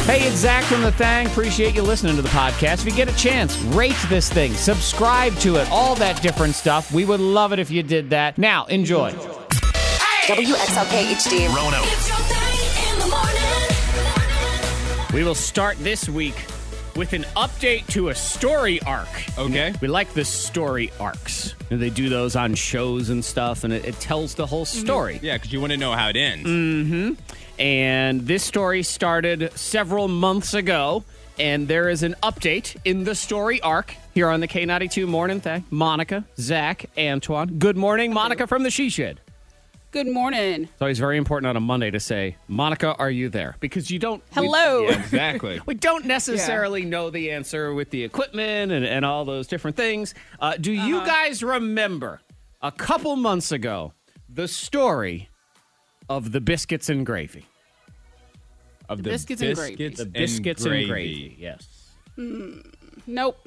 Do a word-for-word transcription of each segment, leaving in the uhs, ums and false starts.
Hey, it's Zach from The Thang. Appreciate you listening to the podcast. If you get a chance, rate this thing, subscribe to it, all that different stuff. We would love it if you did that. Now, enjoy. W X L K H D. Rono. We will start this week with an update to a story arc. Okay. We like the story arcs. And they do those on shows and stuff, and it, it tells the whole story. Yeah, because you want to know how it ends. Mm-hmm. And this story started several months ago, and there is an update in the story arc here on the K ninety-two Morning Thing. Monica, Zach, Antoine. Good morning, Monica from the She Shed. Good morning. It's always very important on a Monday to say, Monica, are you there? Because you don't... Hello. We, Yeah, exactly. we don't necessarily know the answer with the equipment and, and all those different things. Uh, do you Uh-huh. guys remember a couple months ago the story of the biscuits and gravy? Of The biscuits and gravy. The biscuits and gravy, yes. Nope.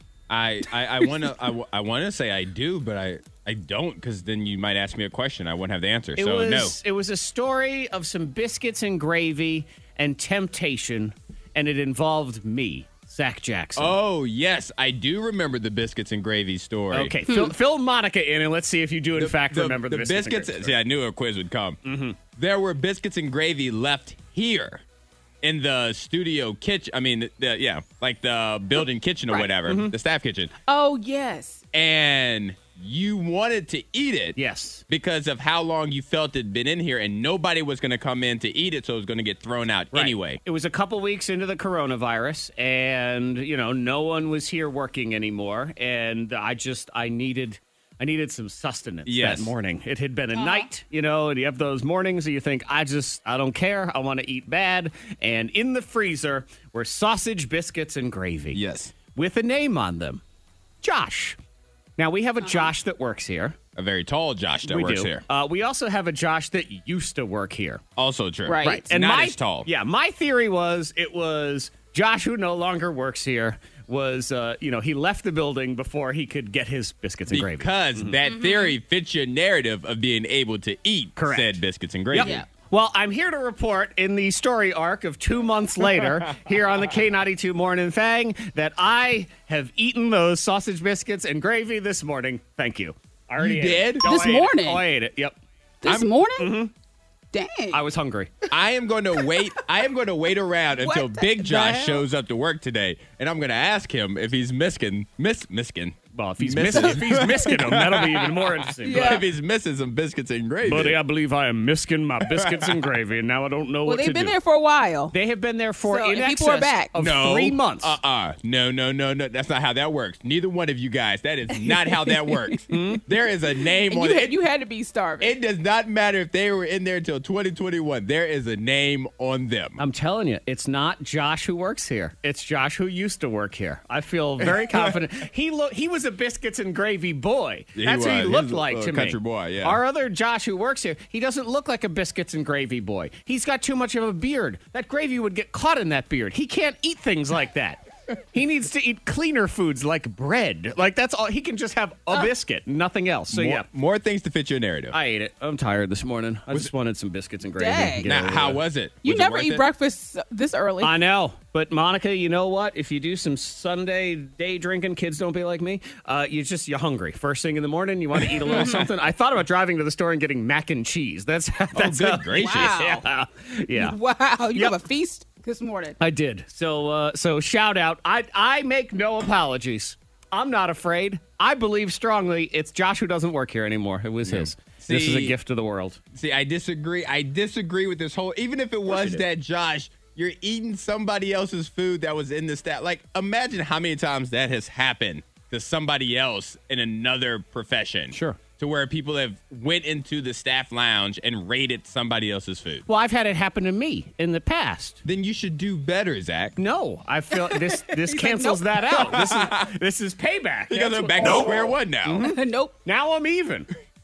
I I, I want to I, I want to say I do, but I I don't, because then you might ask me a question. I won't have the answer. It so was, no. It was a story of some biscuits and gravy and temptation, and it involved me, Zach Jackson. Oh yes, I do remember the biscuits and gravy story. Okay, fill, fill Monica in, and let's see if you do, in The- fact, the, remember the, the biscuits. biscuits. and gravy See, story. I knew a quiz would come. Mm-hmm. There were biscuits and gravy left here in the studio kitchen. I mean, the, the, yeah, like the building kitchen or Right. whatever, the staff kitchen. Oh, yes. And you wanted to eat it. Yes. Because of how long you felt it'd been in here, and nobody was going to come in to eat it, so it was going to get thrown out Right. anyway. It was a couple weeks into the coronavirus, and, you know, no one was here working anymore, and I just, I needed... I needed some sustenance Yes. that morning. It had been a night, you know, and you have those mornings that you think, I just, I don't care. I want to eat bad. And in the freezer were sausage, biscuits, and gravy. Yes. With a name on them. Josh. Now, we have a Josh that works here. A very tall Josh that we works do. here. Uh, we also have a Josh that used to work here. Also true. Right. Right. And not my, as tall. Yeah, my theory was it was Josh, who no longer works here, was, uh, you know, he left the building before he could get his biscuits and gravy. Because that theory fits your narrative of being able to eat Correct. said biscuits and gravy. Yep. Yeah. Well, I'm here to report in the story arc of two months later here on the K ninety-two Morning Thang that I have eaten those sausage biscuits and gravy this morning. Thank you. I already You ate it. did? Oh, This I ate it. morning? Oh, I ate it. Yep. This I'm- morning? Dang. I was hungry. I am going to wait. I am going to wait around until What the- Big the Josh hell? shows up to work today, and I'm going to ask him if he's missing, miss, missing. Well, if he's Missing. missing, if he's missing them, that'll be even more interesting. Yeah. If he's missing some biscuits and gravy. Buddy, I believe I am missing my biscuits and gravy, and now I don't know well, what to they've been do. there for a while. They have been there for So, in and excess people are back. of no. three months. Uh-uh. No, no, no, no. That's not how that works. Neither one of you guys. That is not how that works. There is a name And on you, it. had, you had to be starving. It does not matter if they were in there until twenty twenty-one. There is a name on them. I'm telling you, it's not Josh who works here. It's Josh who used to work here. I feel very confident. He lo- he was a biscuits and gravy boy. He That's what he was. He looked was a like little to me. country boy, yeah. Our other Josh who works here, he doesn't look like a biscuits and gravy boy. He's got too much of a beard. That gravy would get caught in that beard. He can't eat things like that. He needs to eat cleaner foods like bread. Like that's all. He can just have a biscuit, nothing else. So more, yeah, more things to fit your narrative. I ate it. I'm tired this morning. I just wanted some biscuits and gravy. Dang. Get now, over how it. was it? you Was it never worth eat it? breakfast this early. I know. But Monica, you know what? If you do some Sunday day drinking, kids don't be like me. Uh, you just you're hungry. First thing in the morning, you want to eat a little something. I thought about driving to the store and getting mac and cheese. That's that's good how- gracious. Wow. Yeah, yeah. Wow. You Yep. have a feast this morning. I did. So uh, so shout out. I I make no apologies. I'm not afraid. I believe strongly it's Josh who doesn't work here anymore. It was his. This is a See- gift to the world. See, I disagree. I disagree with this whole. Even if it was you do. that Josh, you're eating somebody else's food that was in the staff. Like, imagine how many times that has happened to somebody else in another profession. Sure. To where people have went into the staff lounge and raided somebody else's food. Well, I've had it happen to me in the past. Then you should do better, Zach. No, I feel this this like, cancels nope. that out. This is this is payback. You guys That's are what- back to square one now. Nope. Now I'm even.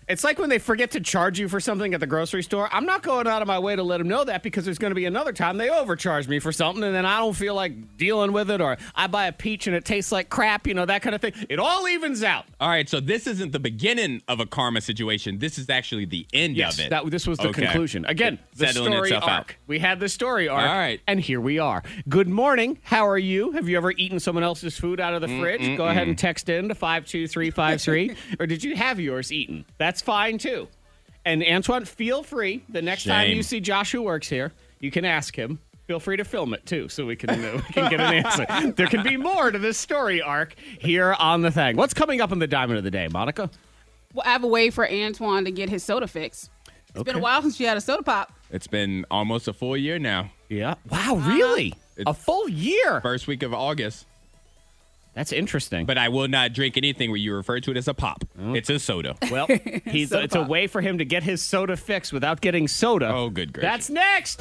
It's like when they forget to charge you for something at the grocery store. I'm not going out of my way to let them know that because there's going to be another time they overcharge me for something and then I don't feel like dealing with it, or I buy a peach and it tastes like crap, you know, that kind of thing. It all evens out. All right, so this isn't the beginning of a karma situation. This is actually the end Yes, of it. that, this was the Okay. conclusion. Again, the Settling story itself arc. out. We had the story arc. All right. And here we are. Good morning. How are you? Have you ever eaten someone else's food out of the fridge? Go ahead and text in to five two three five three. Or did you have yours eaten? That's fine, too. And Antoine, feel free. The next time Shame. you see Josh who works here, you can ask him. Feel free to film it, too, so we can, uh, we can get an answer. There can be more to this story arc here on The Thing. What's coming up in the Diamond of the Day, Monica? Well, I have a way for Antoine to get his soda fix. It's been a while since you had a soda pop. It's been almost a full year now. Yeah. Wow, really? A full year? First week of August. That's interesting. But I will not drink anything where you refer to it as a pop. It's a soda. Well, he's Soda it's a pop. way for him to get his soda fixed without getting soda. Oh, good gracious. That's next.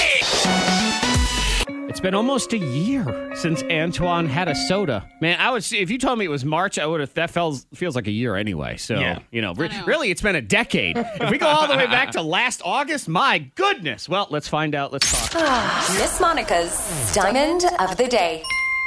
It's been almost a year since Antoine had a soda. Man, I was if you told me it was March, I would have that feels feels like a year anyway. So, Yeah. you know, re- know. really it's been a decade. If we go all the way back to last August, my goodness. Well, let's find out. Let's talk. Miss Monica's Diamond of the Day.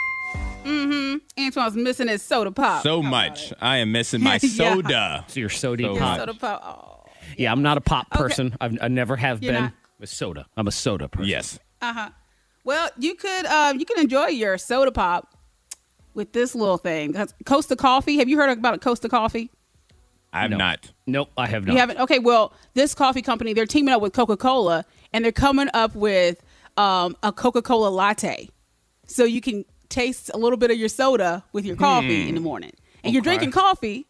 Antoine's missing his soda pop. So much. I am missing my Yeah. soda. So you're soda So pop. soda pop. Oh. Yeah, I'm not a pop person. I've, I never have You're been. not? With soda. I'm a soda person. Yes. Well, you could um, you can enjoy your soda pop with this little thing. That's Costa Coffee. Have you heard about Costa Coffee? I have No. not. Nope, I have not. You haven't? Okay, well, this coffee company, they're teaming up with Coca-Cola, and they're coming up with um, a Coca-Cola latte. So you can taste a little bit of your soda with your coffee in the morning. And you're Okay. drinking coffee,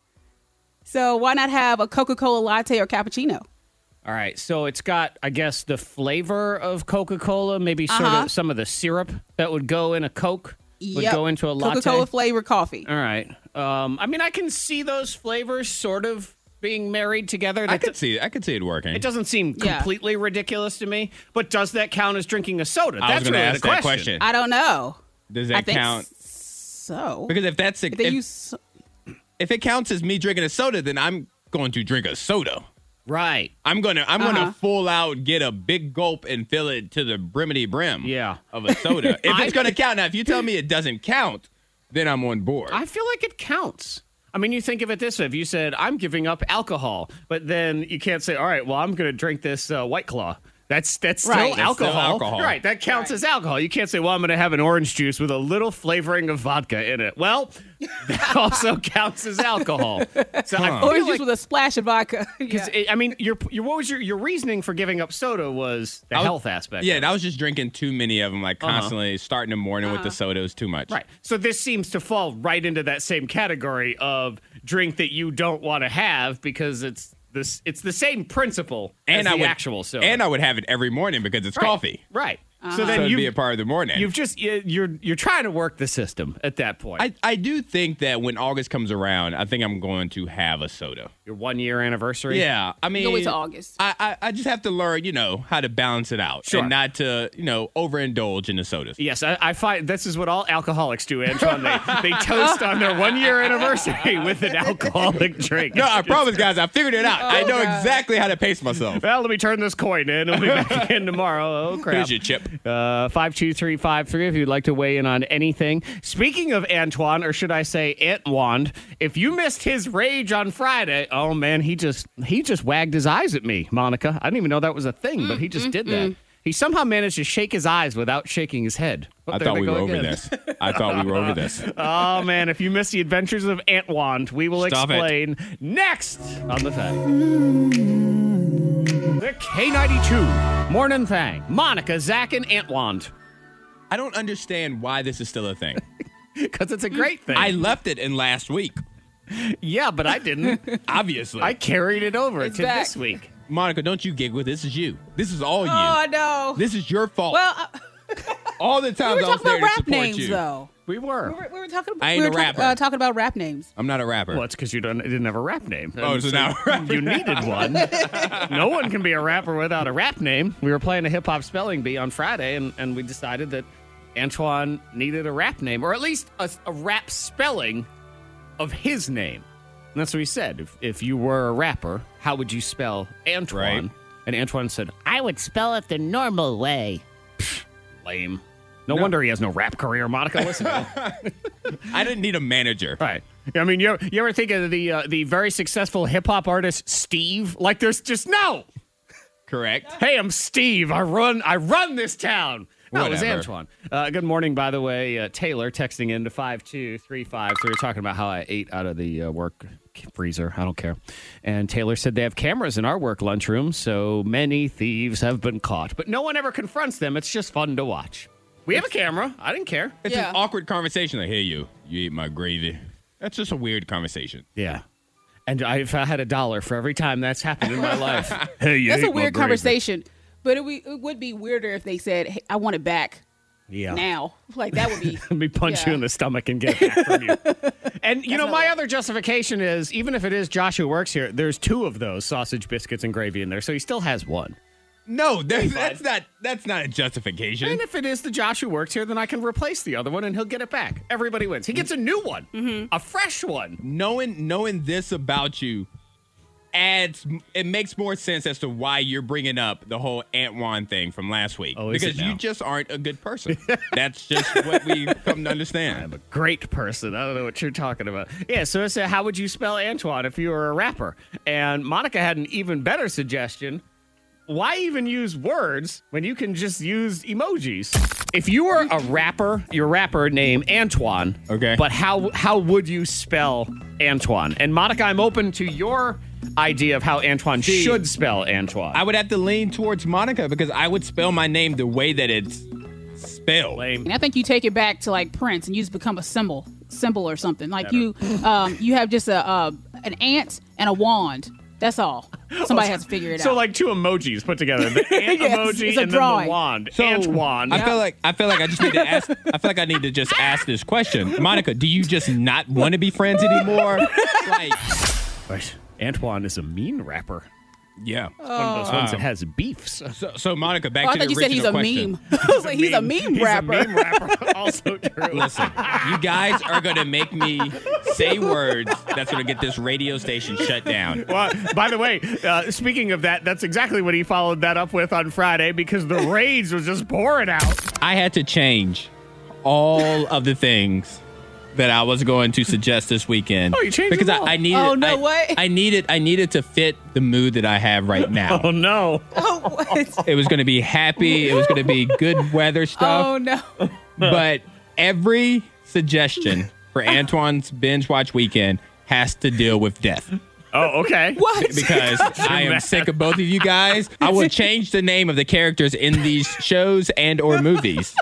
so why not have a Coca-Cola latte or cappuccino? All right, so it's got, I guess, the flavor of Coca-Cola, maybe sort Uh-huh. of some of the syrup that would go in a Coke would Yep. go into a latte. Coca-Cola flavored coffee. All right. Um, I mean, I can see those flavors sort of being married together. I That- could see I could see it working. It doesn't seem Yeah. completely ridiculous to me, but does that count as drinking a soda? I was That's going to really ask the that question. question. I don't know. Does I that think count? so. Because if that's a, If they if, use so- if it counts as me drinking a soda, then I'm going to drink a soda. Right. I'm gonna I'm Uh-huh. gonna full out get a big gulp and fill it to the brimity brim. Yeah. Of a soda. If I- it's gonna count. Now, if you tell me it doesn't count, then I'm on board. I feel like it counts. I mean, you think of it this way. If you said, I'm giving up alcohol, but then you can't say, all right, well, I'm going to drink this uh, White Claw. That's that's still, Right. That's still alcohol. alcohol. Right, that counts Right. as alcohol. You can't say, well, I'm going to have an orange juice with a little flavoring of vodka in it. Well, that also counts as alcohol. So I feel Orange like, juice with a splash of vodka. because Yeah. I mean, your, your what was your, your reasoning for giving up soda was the I was- health aspect. Yeah, of it. I was just drinking too many of them, like constantly starting the morning with the soda was too much. Right. So this seems to fall right into that same category of drink that you don't want to have because it's this it's the same principle And as I the would actual soda. and I would have it every morning because it's Right. coffee. Right. Uh-huh. So So then it'd be you a part of the morning. you've just you- you're you're trying to work the system at that point. I, I do think that when August comes around, I think I'm going to have a soda. Your one year anniversary. Yeah, I mean, Go wait till August. I, I I just have to learn, you know, how to balance it out Sure. and not to, you know, overindulge in the sodas. Yes, I, I find this is what all alcoholics do, Antoine. They, they toast on their one year anniversary with an alcoholic drink. No, I promise, guys, I figured it out. I know God. exactly how to pace myself. Well, let me turn this coin in. We'll be back in tomorrow. Oh, crap. Here's your chip. Uh, five two three five three if you'd like to weigh in on anything. Speaking of Antoine, or should I say Antwand, if you missed his rage on Friday, oh man, he just he just wagged his eyes at me, Monica. I didn't even know that was a thing, but he just did that. He somehow managed to shake his eyes without shaking his head. Oh, I there thought they we go were over again. this. I thought we were over this. Oh man, if you missed the adventures of Antwand, we will Stop it. explain next on the Thing. The K ninety-two Morning Thing. Monica, Zach, and Antwand. I don't understand why this is still a thing. Because it's a great thing. I left it in last week, yeah, but I didn't. obviously. I carried it over It's to back. this week. Monica, don't you giggle. This is you. This is all you. Oh, I know. This is your fault. Well, uh, all the we times were I was talking there about to rap support names, you. though. We were. We were, we were talking about. I ain't we a were talk- rapper. uh, talking about rap names. I'm not a rapper. Well, it's because you don't, didn't have a rap name. Oh, And so now a rapper. you needed one. No one can be a rapper without a rap name. We were playing a hip hop spelling bee on Friday, and, and we decided that Antoine needed a rap name, or at least a, a rap spelling of his name. And that's what he said. If, if you were a rapper, how would you spell Antoine? Right. And Antoine said, I would spell it the normal way. Pfft, lame. No, No. wonder he has no rap career, Monica. Listen to him. I didn't need a manager. Right. I mean, you ever, you ever think of the uh, the very successful hip hop artist Steve? Like, there's just no. Correct. Hey, I'm Steve. I run. I run this town. No, it was Whatever. Antoine. Uh, good morning, by the way. Uh, Taylor texting in to five two three five. So we were talking about how I ate out of the uh, work freezer. I don't care. And Taylor said they have cameras in our work lunchroom, so many thieves have been caught. But no one ever confronts them. It's just fun to watch. We have a camera. I didn't care. It's Yeah. an awkward conversation. Like, hey, you, you eat my gravy. That's just a weird conversation. Yeah. And I, if I had a dollar for every time that's happened in my life. Hey, you That's ate a my weird gravy. conversation. But it, we, it would be weirder if they said, hey, I want it back Yeah. now. Like, that would be. Let me punch Yeah. you in the stomach and get it back from you. And, you know, not my right. other justification is, even if it is Josh who works here, there's two of those sausage biscuits and gravy in there, so he still has one. No, there's, that's not that's not a justification. And if it is the Josh who works here, then I can replace the other one and he'll get it back. Everybody wins. He gets a new one, Mm-hmm. a fresh one. knowing knowing this about you adds it makes more sense as to why you're bringing up the whole Antoine thing from last week. Oh, is it because now? you just aren't a good person. That's just what we come to understand. I'm a great person. I don't know what you're talking about. Yeah, so it said, how would you spell Antoine if you were a rapper? And Monica had an even better suggestion. Why even use words when you can just use emojis? If you were a rapper, your rapper name Antoine. Okay. But how how would you spell Antoine? And Monica, I'm open to your idea of how Antoine See, should spell Antoine. I would have to lean towards Monica because I would spell my name the way that it's spelled. Lame. And I think you take it back to like Prince and you just become a symbol, symbol or something. Like you, um, you have just a uh, an ant and a wand. That's all. Somebody has to figure it So out. like two emojis put together. The ant Yes, emoji it's a and then drawing. the wand. So, Antoine. I feel like I feel like I just need to ask. I feel like I need to just ask this question, Monica. Do you just not want to be friends anymore? Like, Right. Antoine is a mean rapper. yeah. One of those ones that Um, has beefs. So, so Monica, back oh, I to the thought you said he's a original question. meme. I was like, he's a meme He's rapper. a meme rapper. Also true. Listen, you guys are going to make me say words that's going to get this radio station shut down. Well, by the way, uh, speaking of that, that's exactly what he followed that up with on Friday because the rage was just pouring out. I had to change all of the things that I was going to suggest this weekend. Oh, you changed because them all? I, I needed. Oh, no I, way. I needed. I needed to fit the mood that I have right now. Oh, no. Oh, what? It was going to be happy. It was going to be good weather stuff. Oh, no. But every suggestion for Antoine's binge watch weekend has to deal with death. Oh, okay. What? Because I am sick of both of you guys. I will change the name of the characters in these shows and or movies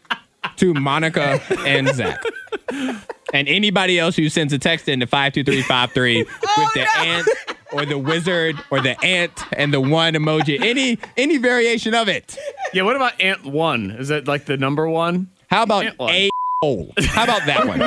to Monica and Zach. And anybody else who sends a text into five two three five three with the ant or the wizard or the ant and the one emoji, any any variation of it. Yeah, what about Ant one? Is that like the number one? How about Ant one. a hole? How about that one?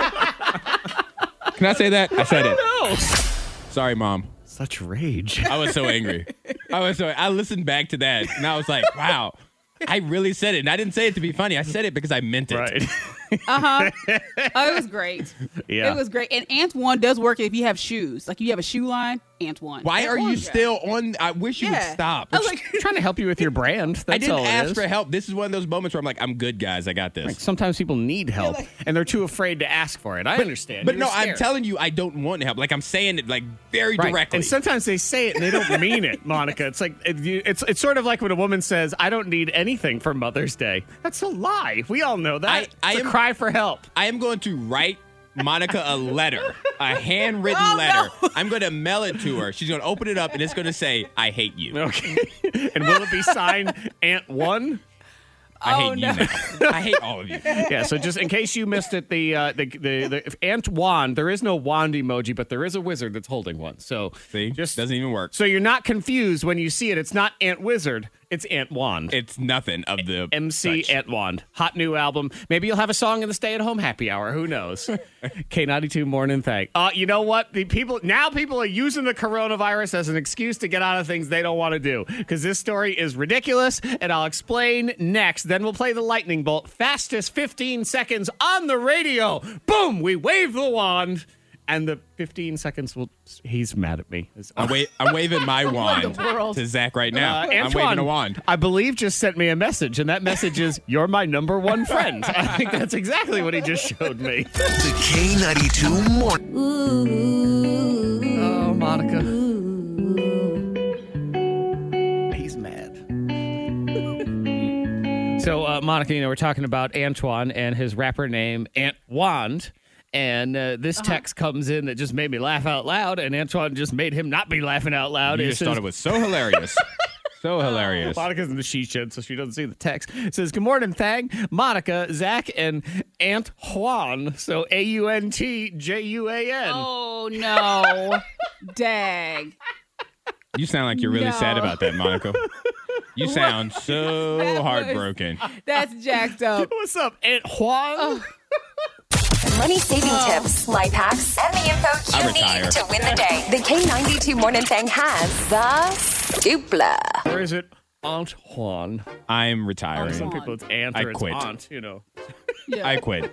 Can I say that? I said it. No. Sorry, Mom. Such rage. I was so angry. I was so. I listened back to that and I was like, wow. I really said it. And I didn't say it to be funny. I said it because I meant it. Right. Uh-huh. Oh, it was great. Yeah. It was great. And Antoine does work if you have shoes. Like, you have a shoe line, Antoine. Why are you Yeah. still on? I wish you Yeah. would stop. I was like, trying to help you with your brand. That's I didn't all it ask is. for help. This is one of those moments where I'm like, I'm good, guys. I got this. Like, sometimes people need help, like- and they're too afraid to ask for it. I understand. But You're no, I'm scared. telling you, I don't want help. Like I'm saying it like very Right. directly. And sometimes they say it and they don't mean it, Monica. It's like it, you- it's it's sort of like when a woman says, "I don't need anything for Mother's Day." That's a lie. We all know that. I- I it's am- a cry for help. I am going to write Monica a letter, a handwritten Oh, letter. no. I'm going to mail it to her. She's going to open it up and it's going to say, "I hate you. Okay. And will it be signed Ant One? I hate Oh, you no. now. I hate all of you." Yeah. So just in case you missed it, the uh, the the, the if Ant Wand. There is no wand emoji, but there is a wizard that's holding one. So See, just doesn't even work. so you're not confused when you see it. It's not Ant Wizard. It's Ant Wand. It's nothing of the M C such. Ant Wand. Hot new album. Maybe you'll have a song in the stay at home happy hour. Who knows? K ninety-two Morning Thang. Uh, you know what? The people now people are using the coronavirus as an excuse to get out of things they don't want to do. Because this story is ridiculous, and I'll explain next. Then we'll play the lightning bolt. Fastest fifteen seconds on the radio. Boom! We wave the wand. And the fifteen seconds will, he's mad at me. I'm, wa- I'm waving my wand world? to Zach right now. Uh, I'm Antoine, waving a wand. I believe, just sent me a message, and that message is, "You're my number one friend." I think that's exactly what he just showed me. The K ninety-two Morning. Oh, Monica. He's mad. So, uh, Monica, you know, we're talking about Antoine and his rapper name, Antwand. And uh, this Uh-huh. text comes in that just made me laugh out loud, and Antoine just made him not be laughing out loud. You It just says- thought it was so hilarious. So hilarious. Monica's in the she shed, so she doesn't see the text. It says, "Good morning, Thang, Monica, Zach, and Aunt Juan." So A U N T J U A N. Oh, no. Dag. You sound like you're really No. sad about that, Monica. You sound so That was- heartbroken. That's jacked up. What's up, Aunt Juan? Money saving tips, life hacks, and the info I you retire. need to win the day. The K ninety-two Morning Thing has the dupla. Or is it Aunt Juan? I'm Some retiring. Juan. people it's aunt I or it's quit. aunt, you know. Yeah. I quit.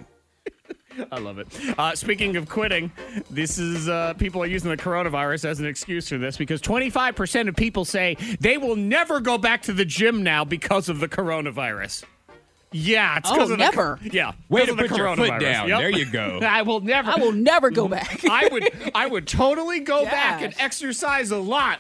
I love it. Uh, speaking of quitting, this is uh, people are using the coronavirus as an excuse for this because twenty-five percent of people say they will never go back to the gym now because of the coronavirus. Yeah, it's Oh, because of the never. co- yeah. Way 'cause to of the put your foot coronavirus. down. Yep. There you go. I will never. I will never go back. I would. I would totally go back and Gosh. exercise a lot.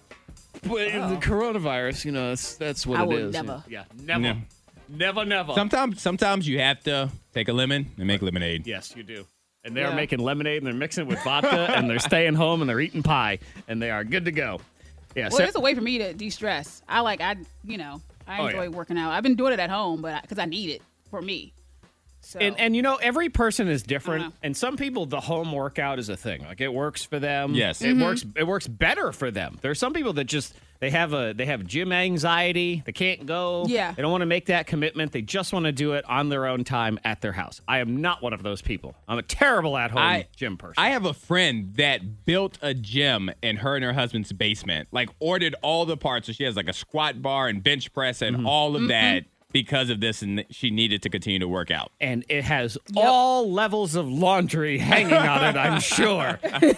But the coronavirus, you know, that's that's what I it will is. never. Yeah, never, No. never, never. Sometimes, sometimes you have to take a lemon and make lemonade. Yes, you do. And they are Yeah. making lemonade, and they're mixing it with vodka, and they're staying home, and they're eating pie, and they are good to go. Yeah. Well, so- it's a way for me to de-stress. I like, I, you know, I Oh, enjoy yeah. working out. I've been doing it at home, but because I, need it for me. So, And, and you know, every person is different, Uh-huh. and some people the home workout is a thing. Like it works for them. Yes. it works. It works better for them. There are some people that just they have a they have gym anxiety. They can't go. Yeah. they don't want to make that commitment. They just want to do it on their own time at their house. I am not one of those people. I'm a terrible at home I- gym person. I have a friend that built a gym in her and her husband's basement, like ordered all the parts. So she has like a squat bar and bench press and all of that because of this. And she needed to continue to work out. and it has all levels of laundry hanging on it, I'm sure.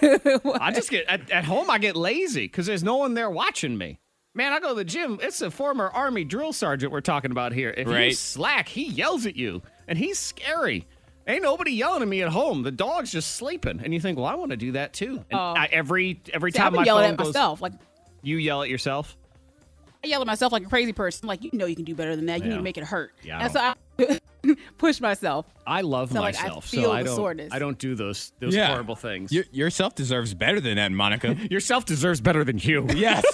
I just get at, at home I get lazy because there's no one there watching me. Man, I go to the gym. It's a former Army drill sergeant we're talking about here. If you Right. slack, he yells at you, and he's scary. Ain't nobody yelling at me at home. The dog's just sleeping, and you think, well, I want to do that too. And Oh. I, every every see, time I've been my yelling phone at goes, myself. Like, you yell at yourself. I yell at myself like a crazy person. Like, you know, you can do better than that. You Yeah. need to make it hurt. Yeah, I and so I push myself. I love So, like, I myself, feel so I the don't. soreness. I don't do those those Yeah. horrible things. Your, yourself deserves better than that, Monica. Yourself deserves better than you. Yes.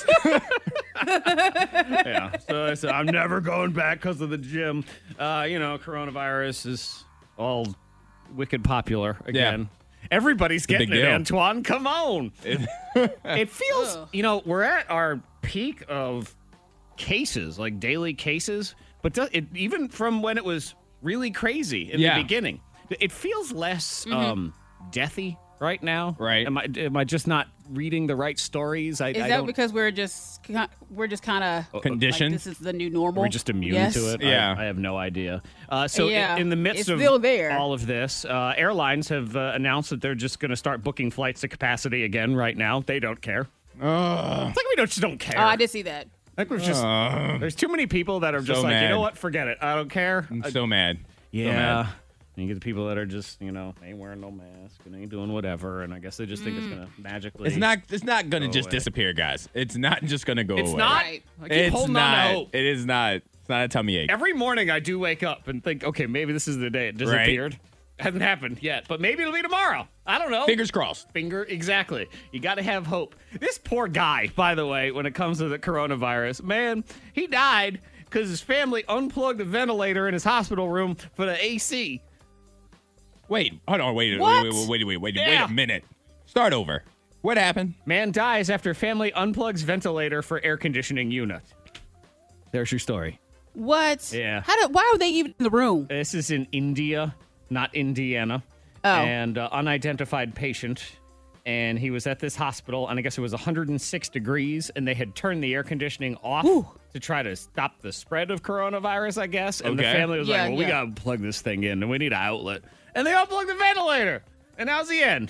Yeah. So I said, I'm never going back because of the gym. Uh, you know, coronavirus is all wicked popular again. Everybody's getting big it, deal. Antoine. Come on. It feels, Ugh. you know, we're at our peak of cases, like daily cases, but do, it, even from when it was really crazy in Yeah. the beginning, it feels less um, deathy right now. Right. Am I, am I just not reading the right stories? I, Is I that don't, because we're just ki- we're just kind of like, Conditioned. this is the new normal? We're just immune Yes. to it. Yeah. I, I have no idea. Uh, so i- Yeah, in, the midst it's of still there. all of this, uh, airlines have uh, announced that they're just going to start booking flights to capacity again. Right now, they don't care. Ugh. It's like we don't, just don't care. Oh, I did see that. Like we're just there's too many people that are just So like, you mad. know what, forget it. I don't care. I'm Uh, so mad. So yeah. mad. And you get the people that are just, you know, ain't wearing no mask and ain't doing whatever, and I guess they just think it's Mm. gonna magically. It's not. It's not gonna Go just away. disappear, guys. It's not just gonna go It's away. not. Right. I keep It's holding not. on to hope. It is not. It's not a tummy ache. Every morning I do wake up and think, okay, maybe this is the day it disappeared. Hasn't happened yet, but maybe it'll be tomorrow. I don't know. Fingers crossed. Finger, exactly. You got to have hope. This poor guy, by the way, when it comes to the coronavirus, man, he died because his family unplugged the ventilator in his hospital room for the A C. Wait. Hold on. Wait. What? Wait. Wait. Wait. Wait. Wait, Yeah. wait a minute. Start over. What happened? Man dies after family unplugs ventilator for air conditioning unit. There's your story. What? Yeah. How did? Why are they even in the room? This is in India, not Indiana. Oh. And uh, unidentified patient. And he was at this hospital, and I guess it was one hundred six degrees, and they had turned the air conditioning off Ooh. to try to stop the spread of coronavirus, I guess. And the Okay. family was Yeah, like, well, we yeah. got to plug this thing in, and we need an outlet. And they unplugged the ventilator. And that was the end.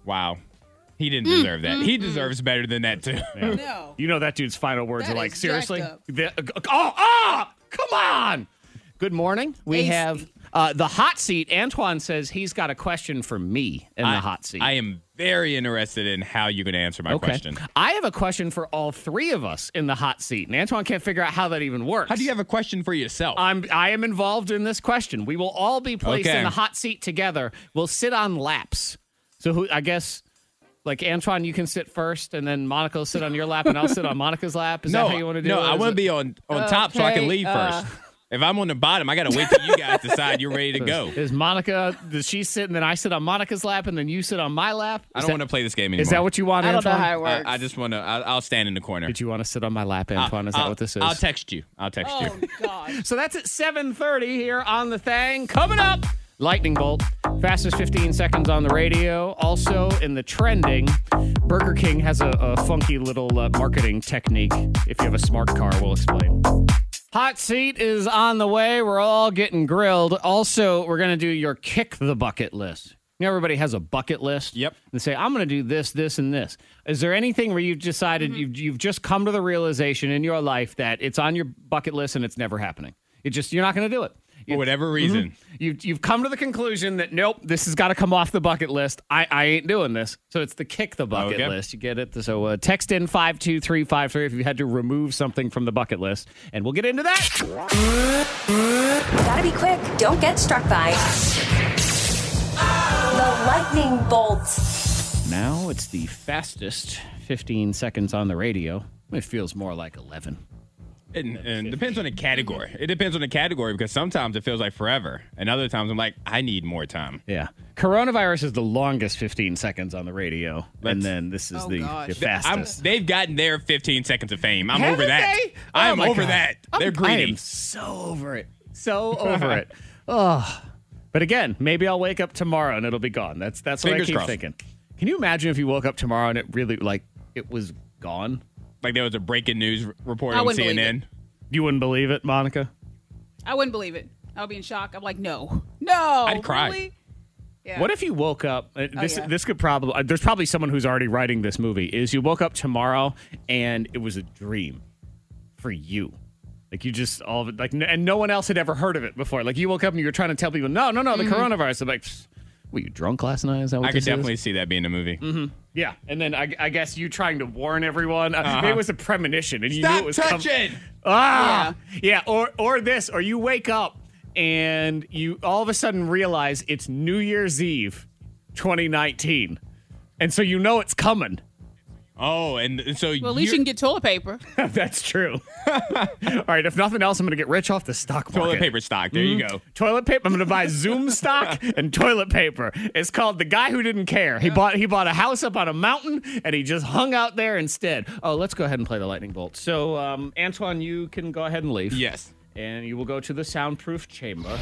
Wow. He didn't deserve that. He deserves better than that, too. No. You know that dude's final words That are like, is seriously? jacked up. The- oh, ah, come on. Good morning. We Tasty. have uh, the hot seat. Antoine says he's got a question for me in the I, hot seat. I am very interested in how you're going to answer my question. I have a question for all three of us in the hot seat, and Antoine can't figure out how that even works. How do you have a question for yourself? I'm I am involved in this question. We will all be placed Okay. in the hot seat together. We'll sit on laps. So who I guess like Antoine, you can sit first, and then Monica will sit on your lap, and I'll sit on Monica's lap. Is no, that how you want to do no, it? I Is want to it- be on, on top so I can Okay, leave uh, first. If I'm on the bottom, I got to wait till you guys decide you're ready to go. Is Monica? Does she sit, and then I sit on Monica's lap, and then you sit on my lap? I Is don't that- want to play this game anymore. Is that what you want, I don't know Antoine? how it works. I, I just want to. I'll stand in the corner. Did you want to sit on my lap, Antoine? Is that I'll- what this is? I'll text you. I'll text Oh, you. God. So that's at seven thirty here on the thing. Coming up, lightning bolt, fastest fifteen seconds on the radio. Also in the trending, Burger King has a, a funky little uh, marketing technique. If you have a smart car, we'll explain. Hot seat is on the way. We're all getting grilled. Also, we're going to do your kick the bucket list. You know, everybody has a bucket list. Yep. And say, I'm going to do this, this, and this. Is there anything where you've decided you've, you've just come to the realization in your life that it's on your bucket list and it's never happening? It just, you're not going to do it. For whatever reason. You've, you've come to the conclusion that, nope, this has got to come off the bucket list. I, I ain't doing this. So it's the kick the bucket Okay. list. You get it? So uh, text in five two three five three if you had to remove something from the bucket list. And we'll get into that. Gotta be quick. Don't get struck by the lightning bolt. Now it's the fastest fifteen seconds on the radio. It feels more like eleven. And, and it depends on the category. It depends on the category because sometimes it feels like forever, and other times I'm like, I need more time. Yeah. Coronavirus is the longest fifteen seconds on the radio. Let's- and then this is Oh, the, gosh. the I'm, fastest. they've gotten their fifteen seconds of fame. I'm Haven't over that. they? I Oh am my over God. that. They're I'm- I greedy. am so over it. So over it. Oh. But again, maybe I'll wake up tomorrow and it'll be gone. That's that's what Fingers I keep crossed. thinking. Can you imagine if you woke up tomorrow and it really like it was gone? Like there was a breaking news r- report I on wouldn't C N believe N. You wouldn't believe it, Monica? I wouldn't believe it. I'll be in shock. I'm like, no. No. I'd cry. Really? Yeah. What if you woke up? uh, This yeah. this could probably uh, there's probably someone who's already writing this movie. Is you woke up tomorrow and it was a dream for you, like you just all of it, like n- and no one else had ever heard of it before. Like you woke up and you were trying to tell people, no, no, no, the coronavirus. I'm like, "Psst, were you drunk last night? Is that what I could this is?" definitely see that being a movie. Yeah, and then I, I guess you trying to warn everyone. Uh, maybe it was a premonition, and you knew Stop it was com- touching! Ah, yeah. Or or this, or you wake up and you all of a sudden realize it's New Year's Eve, twenty nineteen, and so you know it's coming. Oh, and and so Well, at least you you're- can get toilet paper. That's true. All right, if nothing else, I'm going to get rich off the stock market. toilet paper stock. There you go. Toilet paper. I'm going to buy Zoom stock and toilet paper. It's called The Guy Who Didn't Care. He bought he bought a house up on a mountain and he just hung out there instead. Oh, let's go ahead and play the lightning bolt. So, um, Antoine, you can go ahead and leave. Yes. And you will go to the soundproof chamber.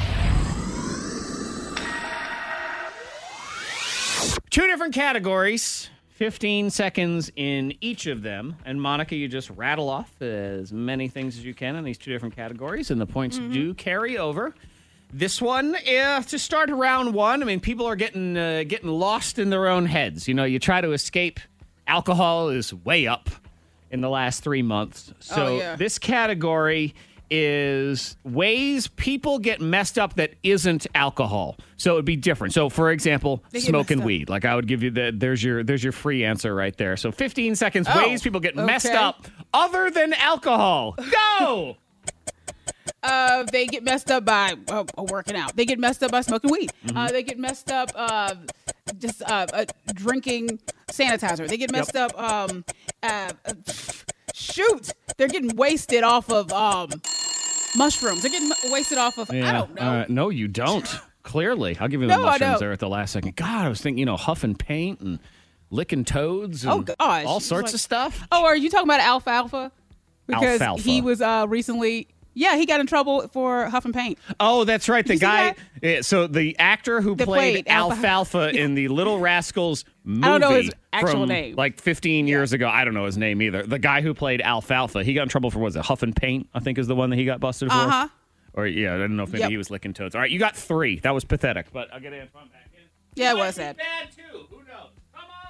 Two different categories. fifteen seconds in each of them. And Monica, you just rattle off as many things as you can in these two different categories, and the points do carry over. This one, uh, to start round one, I mean, people are getting uh, getting lost in their own heads. You know, you try to escape. Alcohol is way up in the last three months. So Oh, yeah. this category is ways people get messed up that isn't alcohol. So it would be different. So for example, They get smoking messed up. weed. Like I would give you the there's your there's your free answer right there. So fifteen seconds Oh, ways people get messed okay. up other than alcohol. Go. Uh, they get messed up by uh, working out. They get messed up by smoking weed. Mm-hmm. Uh, they get messed up uh, just uh, uh, drinking sanitizer. They get messed up. Um, uh, uh, shoot, they're getting wasted off of um, mushrooms. They're getting mu- wasted off of. I don't know. Uh, no, you don't. Clearly. I'll give you the No, I mushrooms don't. there at the last second. God, I was thinking, you know, huffing paint and licking toads and Oh, gosh. all It's sorts like- of stuff. Oh, are you talking about alfalfa? Because Alfalfa. he was uh, recently. Yeah, he got in trouble for huffing paint. Oh, that's right. The you see guy. that? yeah, So the actor who That played, played Alfalfa. Alfalfa in the Little Rascals movie. I don't know his actual from, name. Like fifteen years ago. I don't know his name either. The guy who played Alfalfa, he got in trouble for, what was it, huffing paint, I think is the one that he got busted for. Uh-huh. Or, yeah, I don't know if maybe Yep. he was licking toads. All right, you got three. That was pathetic, but I'll get Antoine back in. Yeah, it Might was be sad. bad, too. Who knows? Come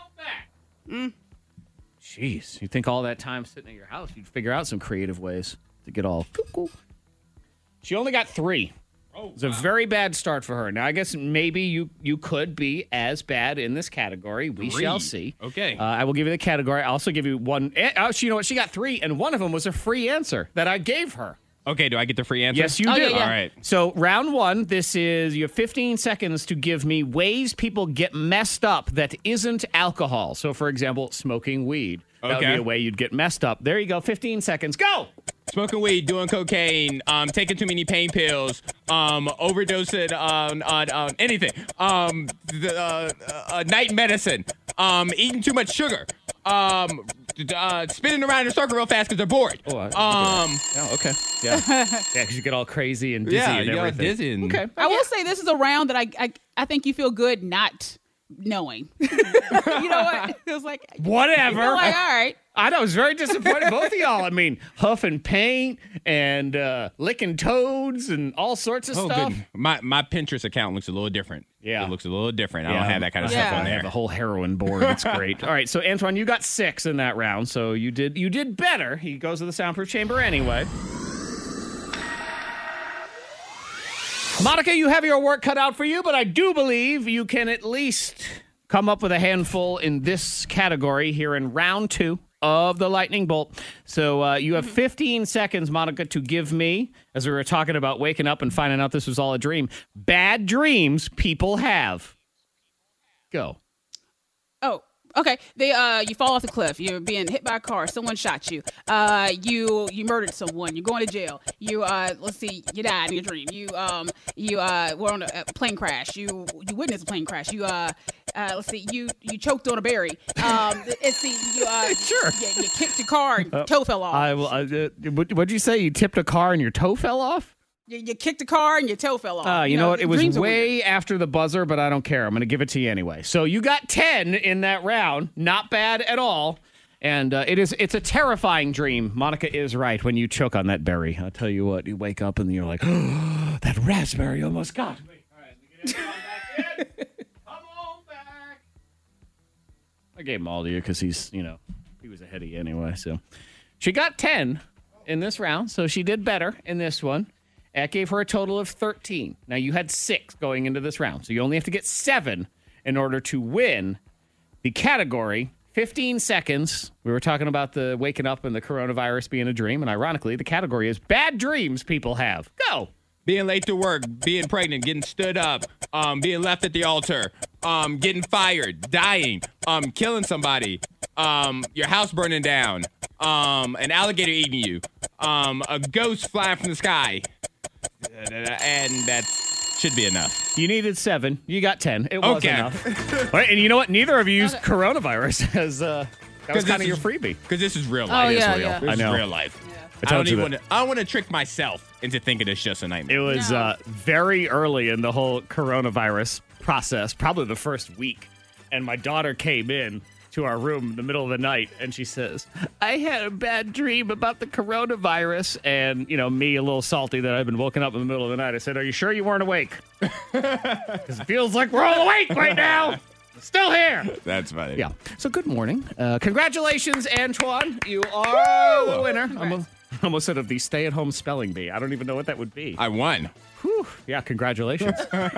Jeez, you think all that time sitting at your house, you'd figure out some creative ways to get all cuckoo. She only got three. Oh, It's a very bad start for her. Now, I guess maybe you, you could be as bad in this category. We Three. shall see. Okay. Uh, I will give you the category. I'll also give you one. eh, Oh, she, you know what? She got three, and one of them was a free answer that I gave her. Okay, do I get the free answer? Yes, you Oh, do. yeah, yeah. All right. So, round one, this is you have fifteen seconds to give me ways people get messed up that isn't alcohol. So, for example, smoking weed. That would Okay. be a way you'd get messed up. There you go. fifteen seconds. Go. Smoking weed, doing cocaine, um, taking too many pain pills, um, overdosing on, on, on anything, um, the, uh, uh, night medicine, um, eating too much sugar, um, uh, spinning around in a circle real fast because they're bored. Oh, I- um, Oh, okay. Yeah. Yeah, because you get all crazy and dizzy yeah, and you got everything. dizzy. And, Okay. I will say this is a round that I I, I think you feel good not knowing. You know what? It was like, Whatever. you're like, all right. I know. I was very disappointed. Both of y'all. I mean, huffing paint and uh, licking toads and all sorts of Oh, stuff. good. My my Pinterest account looks a little different. Yeah. It looks a little different. I don't have that kind of Yeah. stuff on I have there. a whole heroin board. It's great. All right, so Antoine, you got six in that round, so you did you did better. He goes to the soundproof chamber anyway. Monica, you have your work cut out for you, but I do believe you can at least come up with a handful in this category here in round two of the lightning bolt. So uh, you have fifteen seconds, Monica, to give me, as we were talking about waking up and finding out this was all a dream, bad dreams people have. Go. Oh, okay. They uh, you fall off the cliff. You're being hit by a car. Someone shot you. Uh, you you murdered someone. You're going to jail. You uh, let's see. You died in your dream. You um, you uh, were on a, a plane crash. You you witnessed a plane crash. You uh, uh, let's see. You you choked on a berry. Um, let's see. You uh, Sure. You, you kicked a car and your toe fell off. I will. Uh, uh, what, what'd you say? You tipped a car and your toe fell off? you, you kicked a car and your toe fell off. Uh, you know what? It was dreams are way weird. after the buzzer, but I don't care. I'm going to give it to you anyway. So you got ten in that round. Not bad at all. And uh, it is. It's a terrifying dream. Monica is right when you choke on that berry. I'll tell you what. You wake up and you're like, oh, that raspberry almost got me. All right, let me get everyone back in. Come on back. I gave him all to you because he's, you know, he was ahead of you anyway. So she got ten in this round, so she did better in this one. That gave her a total of thirteen. Now, you had six going into this round, so you only have to get seven in order to win the category. fifteen seconds. We were talking about the waking up and the coronavirus being a dream, and ironically, the category is bad dreams people have. Go. Being late to work, being pregnant, getting stood up, um, being left at the altar, um, getting fired, dying, um, killing somebody, um, your house burning down, um, an alligator eating you, um, a ghost flying from the sky, and that should be enough. You needed seven. You got ten. It was Okay. enough. All right, and you know what? Neither of you used coronavirus as uh, that was this kind of your is- freebie. Because this is real Oh, life. yeah, real. yeah. This I know. is real life. I I, told don't you even that. want to. I want to trick myself into thinking it's just a It nightmare. was No. uh, very early in the whole coronavirus process, probably the first week. And my daughter came in to our room in the middle of the night and she says, I had a bad dream about the coronavirus. And, you know, me a little salty that I've been woken up in the middle of the night. I said, are you sure you weren't awake? Because it feels like we're all awake right now. Still here. That's funny. Yeah. So good morning. Uh, congratulations, Antoine. You are the winner. Almost, almost said of the stay-at-home spelling bee. I don't even know what that would be. I won. Whew. Yeah, congratulations.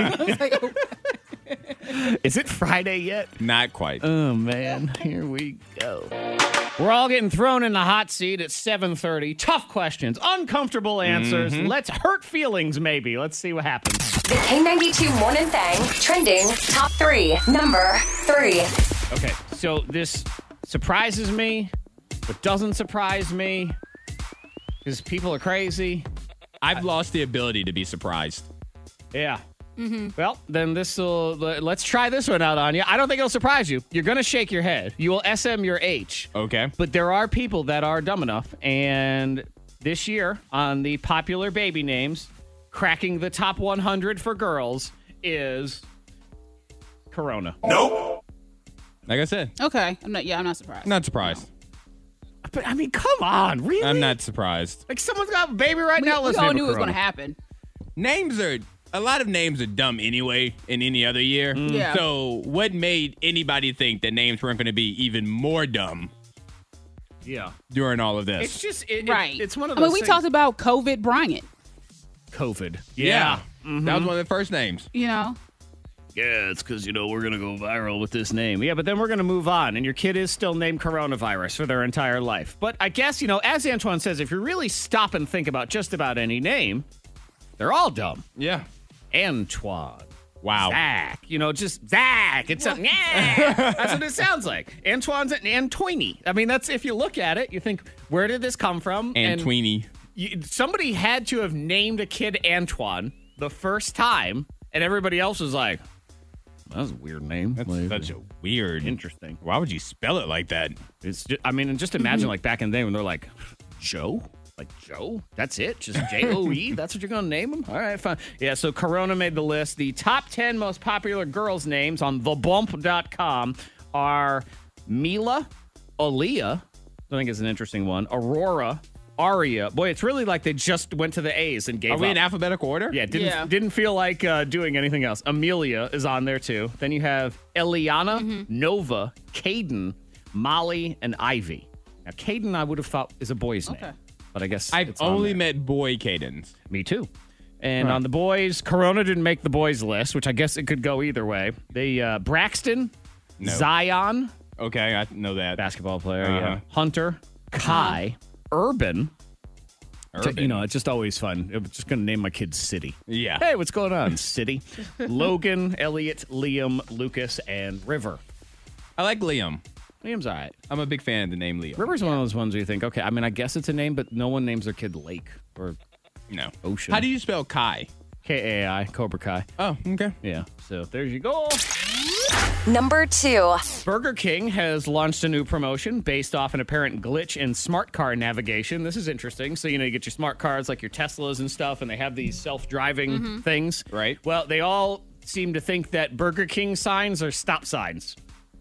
Is it Friday yet? Not quite. Oh, man. Here we go. We're all getting thrown in the hot seat at seven thirty. Tough questions, uncomfortable answers. Let's hurt feelings, maybe. Let's see what happens. The K ninety-two Morning Thang trending top three. Number three. Okay, so this surprises me, but doesn't surprise me because people are crazy. I've lost the ability to be surprised. Yeah. Well, then this will. Let's try this one out on you. I don't think it'll surprise you. You're gonna shake your head. You will S M your H. Okay. But there are people that are dumb enough, and this year on the popular baby names, cracking the top one hundred for girls is Corona. Like I said, Okay, I'm not. Yeah, I'm not surprised. not surprised. But I mean, come on, really? I'm not surprised. Like someone's got a baby right We, now. we Listening all to knew it was Corona. going to happen. Names are a lot of names are dumb anyway in any other year. Yeah. So what made anybody think that names weren't going to be even more dumb Yeah. during all of this? It's just, it, Right. it, it's one of I those mean, we things. talked about COVID Bryant, COVID. yeah. Mm-hmm. That was one of the first names. you know? Yeah, it's because, you know, we're going to go viral with this name. Yeah, but then we're going to move on, and your kid is still named coronavirus for their entire life. But I guess, you know, as Antoine says, if you really stop and think about just about any name, they're all dumb. Yeah. Antoine. Wow. Zach. You know, just Zach. It's something. Yeah. That's what it sounds like. Antoine's an Antoine. I mean, that's, if you look at it, you think, where did this come from? And Tweenie. You, somebody had to have named a kid Antoine the first time, and everybody else was like, that was a weird name. That's Like, such a weird. interesting. Why would you spell it like that? It's just, I mean, and just imagine like back in the day when they're like, Joe? Like Joe? That's it? Just J O E? That's what you're going to name him? All right, fine. Yeah, so Corona made the list. The top ten most popular girls' names on the bump dot com are Mila, Aaliyah, I think is an interesting one, Aurora, Aria. Boy, it's really like they just went to the A's and gave Are we up. in alphabetical order? Yeah, didn't Yeah. didn't feel like uh, doing anything else. Amelia is on there too. Then you have Eliana, Nova, Caden, Molly, and Ivy. Now, Caden, I would have thought is a boy's Okay. name, but I guess I've it's on only there. met boy cadence. Me too. And Huh. on the boys, Corona didn't make the boys list, which I guess it could go either way. They uh, Braxton, No. Zion, Okay, I know that. basketball player, Uh-huh. yeah. Hunter, Kai, Urban. Urban. You know, it's just always fun. I'm just going to name my kid City. Yeah. Hey, what's going on, City? Logan, Elliot, Liam, Lucas, and River. I like Liam. Liam's all right. I'm a big fan of the name Liam. River's one of those ones where you think, okay, I mean, I guess it's a name, but no one names their kid Lake or No. Ocean. How do you spell Kai? K A I, Cobra Kai. Oh, okay. Yeah, so there you go. Number two. Burger King has launched a new promotion based off an apparent glitch in smart car navigation. This is interesting. So, you know, you get your smart cars like your Teslas and stuff, and they have these self-driving things. Right. Well, they all seem to think that Burger King signs are stop signs.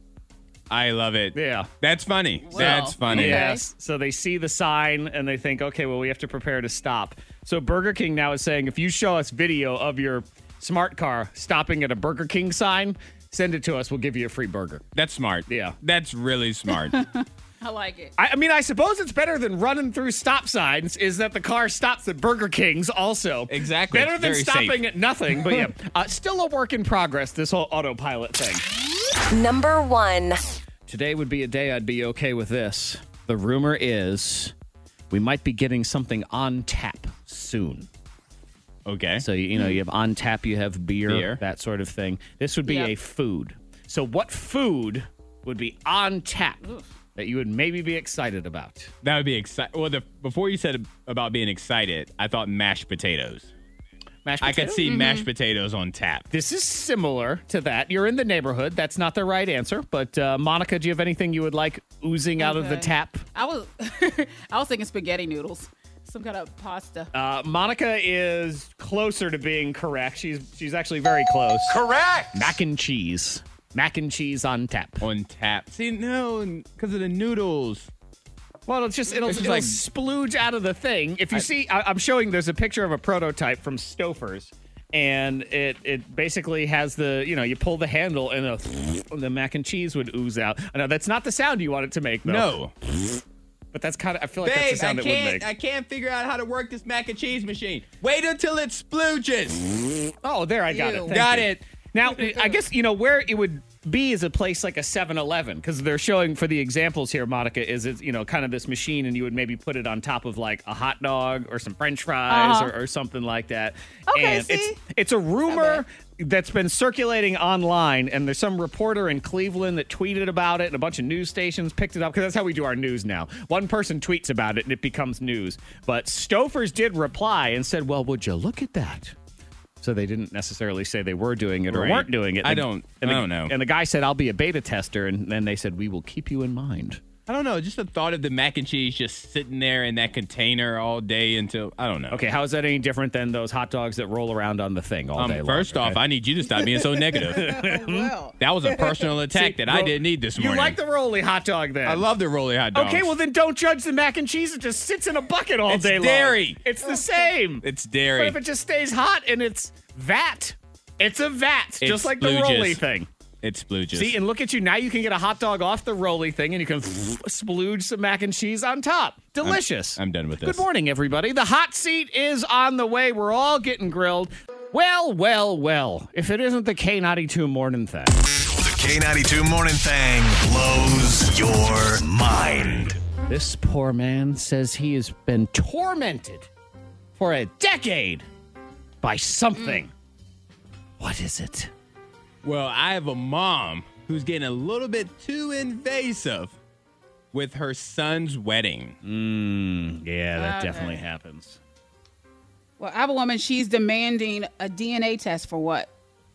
I love it. Yeah. That's funny. Well, That's funny. okay. Yes. So they see the sign and they think, okay, well, we have to prepare to stop. So Burger King now is saying, if you show us video of your smart car stopping at a Burger King sign, send it to us. We'll give you a free burger. That's smart. Yeah. That's really smart. I like it. I, I mean, I suppose it's better than running through stop signs, is that the car stops at Burger King's also. Exactly. Better It's than very stopping safe. at nothing. But yeah, uh, still a work in progress, this whole autopilot thing. Number one. Today would be a day I'd be okay with this. The rumor is we might be getting something on tap soon. Okay. So, you know, you have on tap, you have beer, Beer. that sort of thing. This would be Yep. a food. So what food would be on tap that you would maybe be excited about? That would be exciting. Well, the, before you said about being excited, I thought mashed potatoes. Mashed I could potato? see mashed potatoes on tap. This is similar to that. You're in the neighborhood. That's not the right answer. But uh, Monica, do you have anything you would like oozing out of the Okay. tap? I was I was thinking spaghetti noodles. Some kind of pasta. Uh, Monica is closer to being correct. She's she's actually very close. Correct. Mac and cheese. Mac and cheese on tap. On tap. See, no, because of the noodles. Well, it's just it'll, It's just it'll like- splooge out of the thing. If you see, I, I'm showing. There's a picture of a prototype from Stouffer's, and it it basically has the you know you pull the handle and the the mac and cheese would ooze out. I know that's not the sound you want it to make, though. No. But that's kind of I feel like that's the Babe, I sound it would can't, make. I can't figure out how to work this mac and cheese machine. Wait until it splooges. Oh, there I got Ew. it. Thank Got you. it. Now, I guess, you know, where it would be is a place like a seven eleven, because they're showing for the examples here, Monica, is it's, you know, kind of this machine, and you would maybe put it on top of like a hot dog or some French fries Uh-huh. or, or something like that. Okay, and it's, see? it's a rumor that's been circulating online, and there's some reporter in Cleveland that tweeted about it, and a bunch of news stations picked it up, because that's how we do our news now. One person tweets about it, and it becomes news. But Stouffer's did reply and said, well, would you look at that? So they didn't necessarily say they were doing it or Right. weren't doing it. I And the- don't- and I the- don't know. And the guy said, I'll be a beta tester. And then they said, we will keep you in mind. I don't know. Just the thought of the mac and cheese just sitting there in that container all day until, I don't know. Okay, how is that any different than those hot dogs that roll around on the thing all Um, day long? first off, okay? I need you to stop being so negative. well. That was a personal attack that I Ro- didn't need this You morning. like the rolly hot dog then? I love the rolly hot dogs. Okay, well then don't judge the mac and cheese. It just sits in a bucket all It's day long. dairy. It's the same. It's But dairy. if it just stays hot and it's Vat. It's a vat, It's just like the splooges. Rolly thing. It's splooges. See, and look at you. Now you can get a hot dog off the Rolly thing and you can splooge some mac and cheese on top. Delicious. I'm, I'm done with this. Good morning, everybody. The hot seat is on the way. We're all getting grilled. Well, well, well. If it isn't the K ninety-two morning thing. The K ninety-two Morning Thing blows your mind. This poor man says he has been tormented for a decade by something. What is it? Well, I have a mom who's getting a little bit too invasive with her son's wedding. Mm, yeah, that Okay. definitely happens. Well, I have a woman. She's demanding a D N A test for what?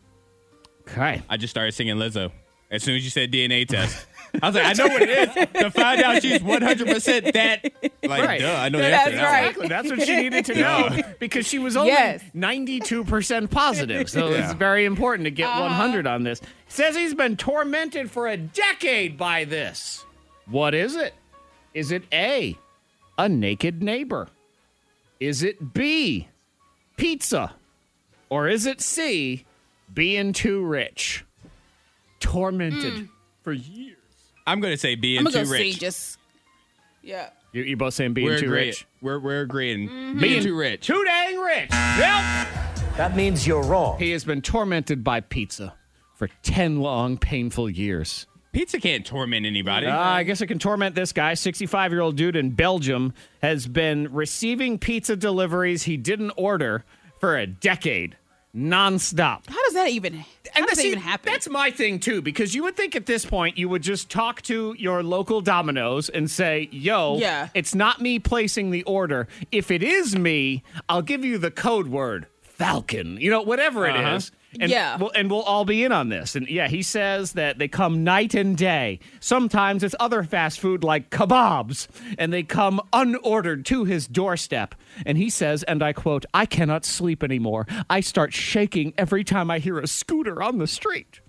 Okay. I just started singing Lizzo as soon as you said D N A test. I was like, I know what it is. To find out she's one hundred percent that. Like, Right. duh, I know the That's answer to that one. right. Exactly. That's what she needed to know because she was only Yes. ninety-two percent positive. So it's Yeah. very important to get Uh-huh. one hundred on this. Says he's been tormented for a decade by this. What is it? Is it A, a naked neighbor? Is it B, pizza? Or is it C, being too rich? Tormented for years. I'm going to say being I'm gonna too go see. rich. Just yeah. You, you both saying being we're too agreeing. rich? We're, we're agreeing. Mm-hmm. Being too rich. Too dang rich. Yep. That means you're wrong. He has been tormented by pizza for ten long, painful years. Pizza can't torment anybody. Uh, I guess it can torment this guy. sixty-five-year-old dude in Belgium has been receiving pizza deliveries he didn't order for a decade, nonstop. How does that even? How does that see, even happen? That's my thing, too, because you would think at this point you would just talk to your local Domino's and say, yo, Yeah. it's not me placing the order. If it is me, I'll give you the code word, Falcon, you know, whatever it Uh-huh. is. And Yeah. We'll, and we'll all be in on this. And yeah, he says that they come night and day. Sometimes it's other fast food like kebabs, and they come unordered to his doorstep. And he says, and I quote, I cannot sleep anymore. I start shaking every time I hear a scooter on the street.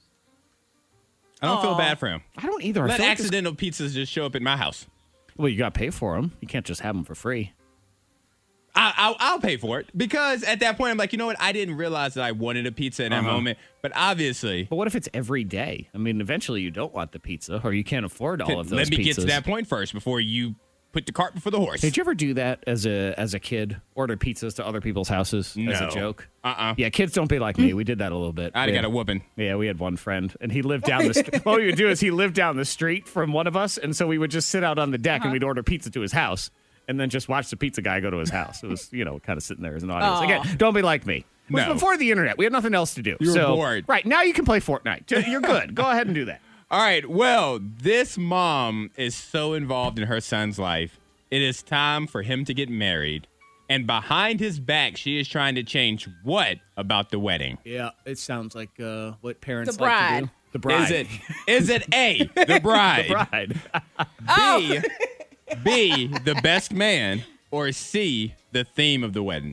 I don't feel bad for him. I don't either. I Let feel like this- accidental pizzas just show up at my house. well, you got to pay for them. You can't just have them for free. I, I'll, I'll pay for it because at that point I'm like, you know what? I didn't realize that I wanted a pizza in that Uh-huh. moment. But obviously, But what if it's every day? I mean, eventually you don't want the pizza or you can't afford all of those let me pizzas. get to that point first before you put the cart before the horse. Did you ever do that as a as a kid? Order pizzas to other people's houses as a No. joke? Uh-uh. Yeah, kids don't be like me. We did that a little bit. I'd We have got had- a whooping. Yeah, we had one friend, and he lived down the street. What we would do is he lived down the street from one of us, and so we would just sit out on the deck and we'd order pizza to his house, and then just watch the pizza guy go to his house. It was, you know, kind of sitting there as an audience. Aw. Again, don't be like me. It was No. before the internet. We had nothing else to do. You were so, bored. Right, now you can play Fortnite. You're good. Go ahead and do that. All right. Well, this mom is so involved in her son's life. It is time for him to get married. And behind his back, she is trying to change what about the wedding? Yeah, it sounds like uh, what parents The like to bride. do. The bride. Is it is it A, the bride, the bride? B, B, the best man, or C, the theme of the wedding?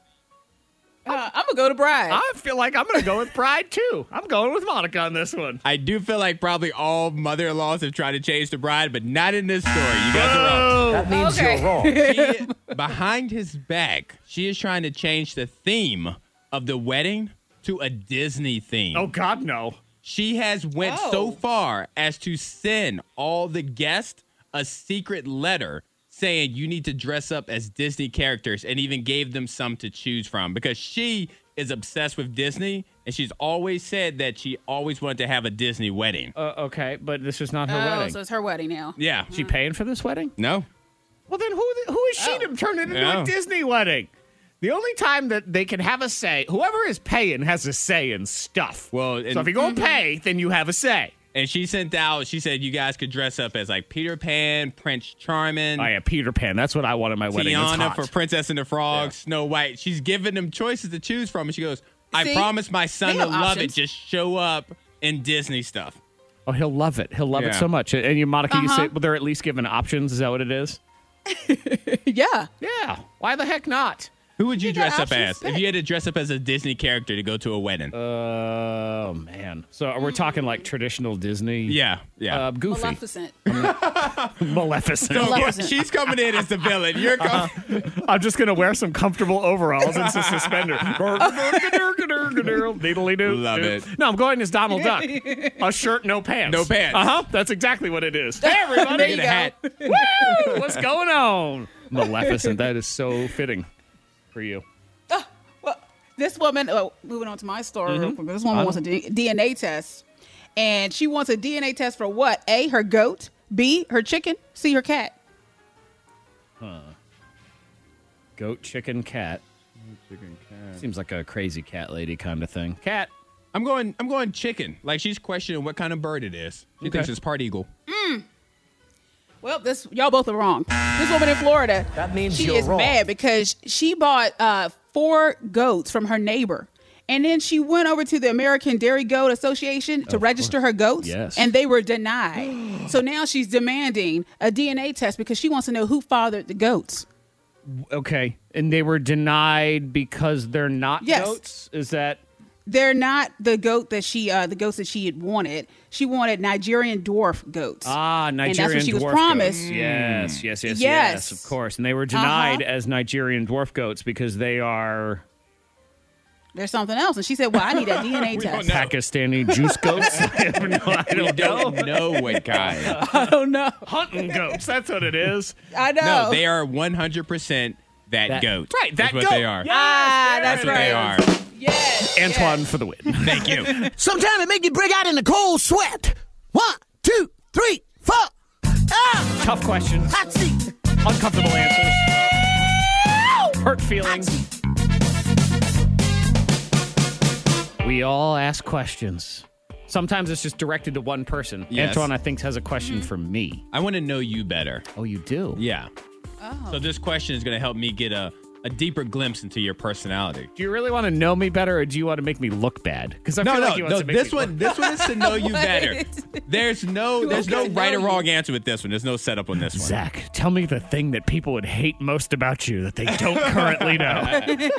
Uh, I'm gonna go to bride. I feel like I'm going to go with bride, too. I'm going with Monica on this one. I do feel like probably all mother-in-laws have tried to change the bride, but not in this story. You guys are wrong. That means Okay. you're wrong. She, behind his back, she is trying to change the theme of the wedding to a Disney theme. Oh, God, no. She has went Oh. so far as to send all the guests a secret letter saying you need to dress up as Disney characters, and even gave them some to choose from because she is obsessed with Disney, and she's always said that she always wanted to have a Disney wedding. Uh, okay, but this is not her oh, wedding. so it's her wedding now. Yeah. Is she paying for this wedding? No. Well, then who who is she Oh. to turn it into Yeah. a Disney wedding? The only time that they can have a say, whoever is paying has a say in stuff. Well, and- so if you're going to pay, then you have a say. And she sent out, she said you guys could dress up as like Peter Pan, Prince Charming, I am Peter Pan. That's what I want at my wedding. It's Tiana hot. for Princess and the Frog, Snow White. She's giving them choices to choose from. And she goes, I See? promise my son They to have love options. it. Just show up in Disney stuff. Oh, he'll love it. He'll love Yeah. it so much. And you, Monica, you Uh-huh. say, well, they're at least given options. Is that what it is? Yeah. Yeah. Why the heck not? Who would you, You got dress up options as to if pick. you had to dress up as a Disney character to go to a wedding? Oh man. So we're talking like traditional Disney. yeah, yeah. Uh, Goofy. Maleficent. Maleficent. so Maleficent. she's coming in as the villain. You're coming. I'm just gonna wear some comfortable overalls and some suspenders. Needly-doo. Love it. No, I'm going as Donald Duck. A shirt, no pants. No pants. Uh huh. That's exactly what it is. Hey everybody. There you Get a hat. Woo! What's going on? Maleficent. That is so fitting for you. Well, this woman, oh, moving on to my story, Mm-hmm. real quick, this woman wants a D- DNA test. And she wants a D N A test for what? A, her goat. B, her chicken. C, her cat. Goat, chicken, cat. Chicken cat. Seems like a crazy cat lady kind of thing. Cat. I'm going. I'm going chicken. Like she's questioning what kind of bird it is. She Okay. thinks it's part eagle. Well, this y'all both are wrong. This woman in Florida, That means she you're is wrong. mad because she bought uh, four goats from her neighbor. And then she went over to the American Dairy Goat Association to register her goats. Yes. And they were denied. So now she's demanding a D N A test because she wants to know who fathered the goats. Okay. And they were denied because they're not Yes. goats? Is that They're not the goat that she, uh, the goats that she had wanted. She wanted Nigerian dwarf goats. Ah, Nigerian And that's what she was dwarf promised. goats. Yes, yes, yes, yes, Yes. of course. And they were denied Uh-huh. as Nigerian dwarf goats because they are There's something else. And she said, well, I need a D N A We don't test. know. Pakistani juice goats. I have no, I We don't know. don't know what kind. I don't know. Hunting goats. That's what it is. I know. No, they are one hundred percent that, That- goat. right, that That's what goat. they are. Ah, That's that's what right. they are. Yes. Antoine yes. for the win. Thank you. Sometimes it make you break out in a cold sweat. One, two, three, four. Ah, Tough questions. hot seat. Uncomfortable answers. Hurt feelings. We all ask questions. Sometimes it's just directed to one person. Yes. Antoine, I think, has a question for me. I want to know you better. Oh, you do? Yeah. Oh. So this question is going to help me get a, a deeper glimpse into your personality. Do you really want to know me better, or do you want to make me look bad? Because I No, feel no, like he wants no. to make This me one, look this one is to know you better. What? There's no, there's no Okay, right or know wrong you. answer with this one. There's no setup on this one. Zach, tell me the thing that people would hate most about you that they don't currently know.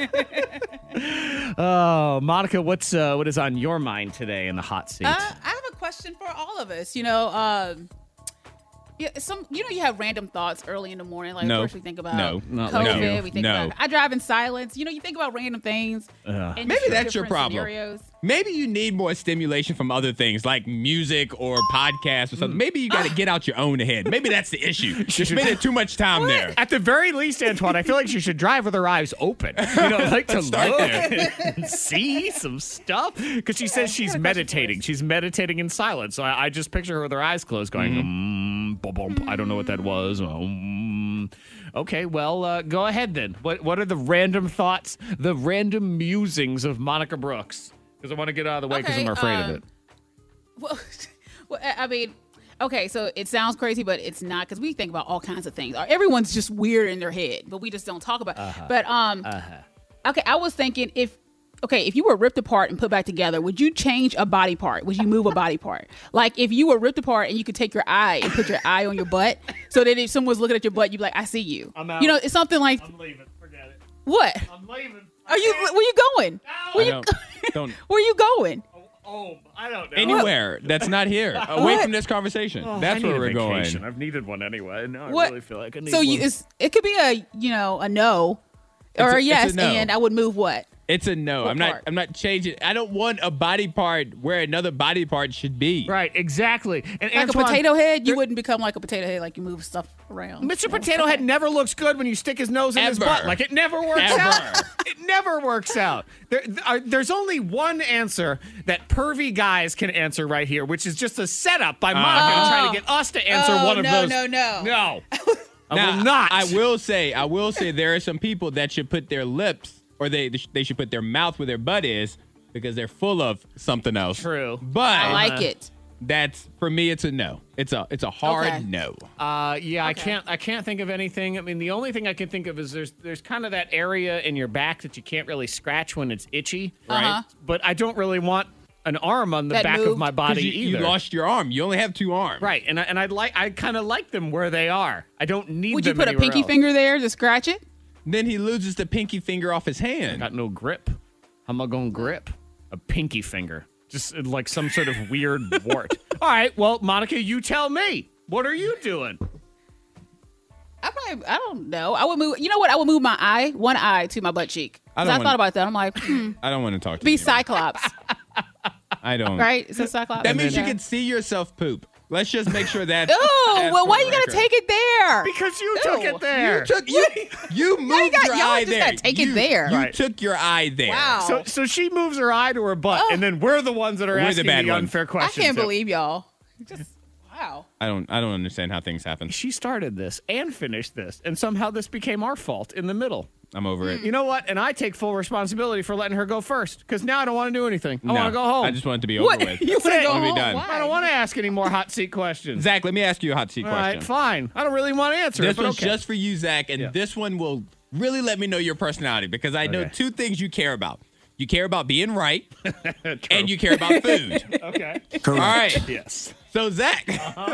Oh, Monica, what's uh, what is on your mind today in the hot seat? Uh, I have a question for all of us. You know, um, yeah, some you know you have random thoughts early in the morning. Like No. first we think about No. Not like COVID. you. We think No. about I drive in silence. You know, you think about random things. Uh. and Maybe just that's your different problem. Scenarios. Maybe you need more stimulation from other things like music or podcasts or something. Maybe you got to get out your own head. Maybe that's the issue. You're spending too much time there. At the very least, Antoine, I feel like she should drive with her eyes open. You know, like to Start look there. and see some stuff. Because she says she's meditating. She's meditating in silence. So I, I just picture her with her eyes closed going, mm, bum, bum. I don't know what that was. Um, okay, well, uh, go ahead then. What, what are the random thoughts, the random musings of Monica Brooks? Because I want to get out of the way because Okay, I'm afraid of um, it. Well, well, I I mean, okay, so it sounds crazy, but it's not because we think about all kinds of things. Everyone's just weird in their head, but we just don't talk about. Uh-huh. But um, okay, I was thinking if okay, if you were ripped apart and put back together, would you change a body part? Would you move a body part? Like if you were ripped apart and you could take your eye and put your eye on your butt, so that if someone was looking at your butt, you'd be like, "I see you." I'm out. You know, it's something like I'm leaving. Forget it. what? I'm leaving. Are you? Where you going? Where I you? don't, don't Where you going? Oh, I don't know. anywhere that's not here. Away What? from this conversation. Oh, that's I where need a we're vacation. going. I've needed one anyway. Now I What? really feel like I need So one. you, it's, it could be a you know a no or a- a it's a yes, no. and I would move what? It's a no. What I'm not. part? I'm not changing. I don't want a body part where another body part should be. Right, exactly. And Like Antoine, a potato head, you there- wouldn't become like a potato head, like you move stuff around. Mister Potato Head never looks good when you stick his nose in his Ever. butt. Like it never works Ever. out. It never works out. There, are, there's only one answer that pervy guys can answer right here, which is just a setup by Monica Uh-huh. to try to get us to answer Oh, one of no, those. no, no. No. I Now, will not. I will say. I will say there are some people that should put their lips or they they should put their mouth where their butt is because they're full of something else. True. But I like it. that's for me. It's a no. It's a it's a hard Okay. no. Uh, yeah, I Okay. can't. I can't think of anything. I mean, the only thing I can think of is there's there's kind of that area in your back that you can't really scratch when it's itchy, right? Uh-huh. But I don't really want an arm on the That back of moved. my 'Cause body you, you either. lost your arm. You only have two arms. Right, and I, and I'd like I kind of like them where they are. I don't need. Would you them put a anywhere pinky else. finger there to scratch it? Then he loses the pinky finger off his hand. Got no grip. How am I going to grip? A pinky finger. Just uh, like some sort of weird wart. All right, well, Monica, you tell me. What are you doing? I probably, I don't know. I would move, you know what? I would move my eye, one eye to my butt cheek. I I, don't I wanna- thought about that. I'm like, hmm, I don't want to talk to be you. Cyclops, I don't. right? Is it Cyclops? That means Yeah. you can see yourself poop. Let's just make sure that. Oh, well, why you gotta take it there? Because you took Ew. it there. You took you. You moved you got- your y'all eye just there. gotta take it You- there. You Right. took your eye there. Wow. So, so she moves her eye to her butt, and then we're the ones that are We're the asking bad the ones. unfair I questions. can't So- believe y'all. Just wow. I don't. I don't understand how things happen. She started this and finished this, and somehow this became our fault in the middle. I'm over it. You know what? And I take full responsibility for letting her go first, because now I don't want to do anything. I No, want to go home. I just want it to be over What? with. You want to That's it. go Wanna be home? done. Why? I don't want to ask any more hot seat questions. Zach, let me ask you a hot seat All question. right, fine. I don't really want to answer This it, but one's okay. just for you, Zach, and Yeah. this one will really let me know your personality because I know Okay. two things you care about. You care about being right, and you care about food. Okay. All right. Yes. So, Zach,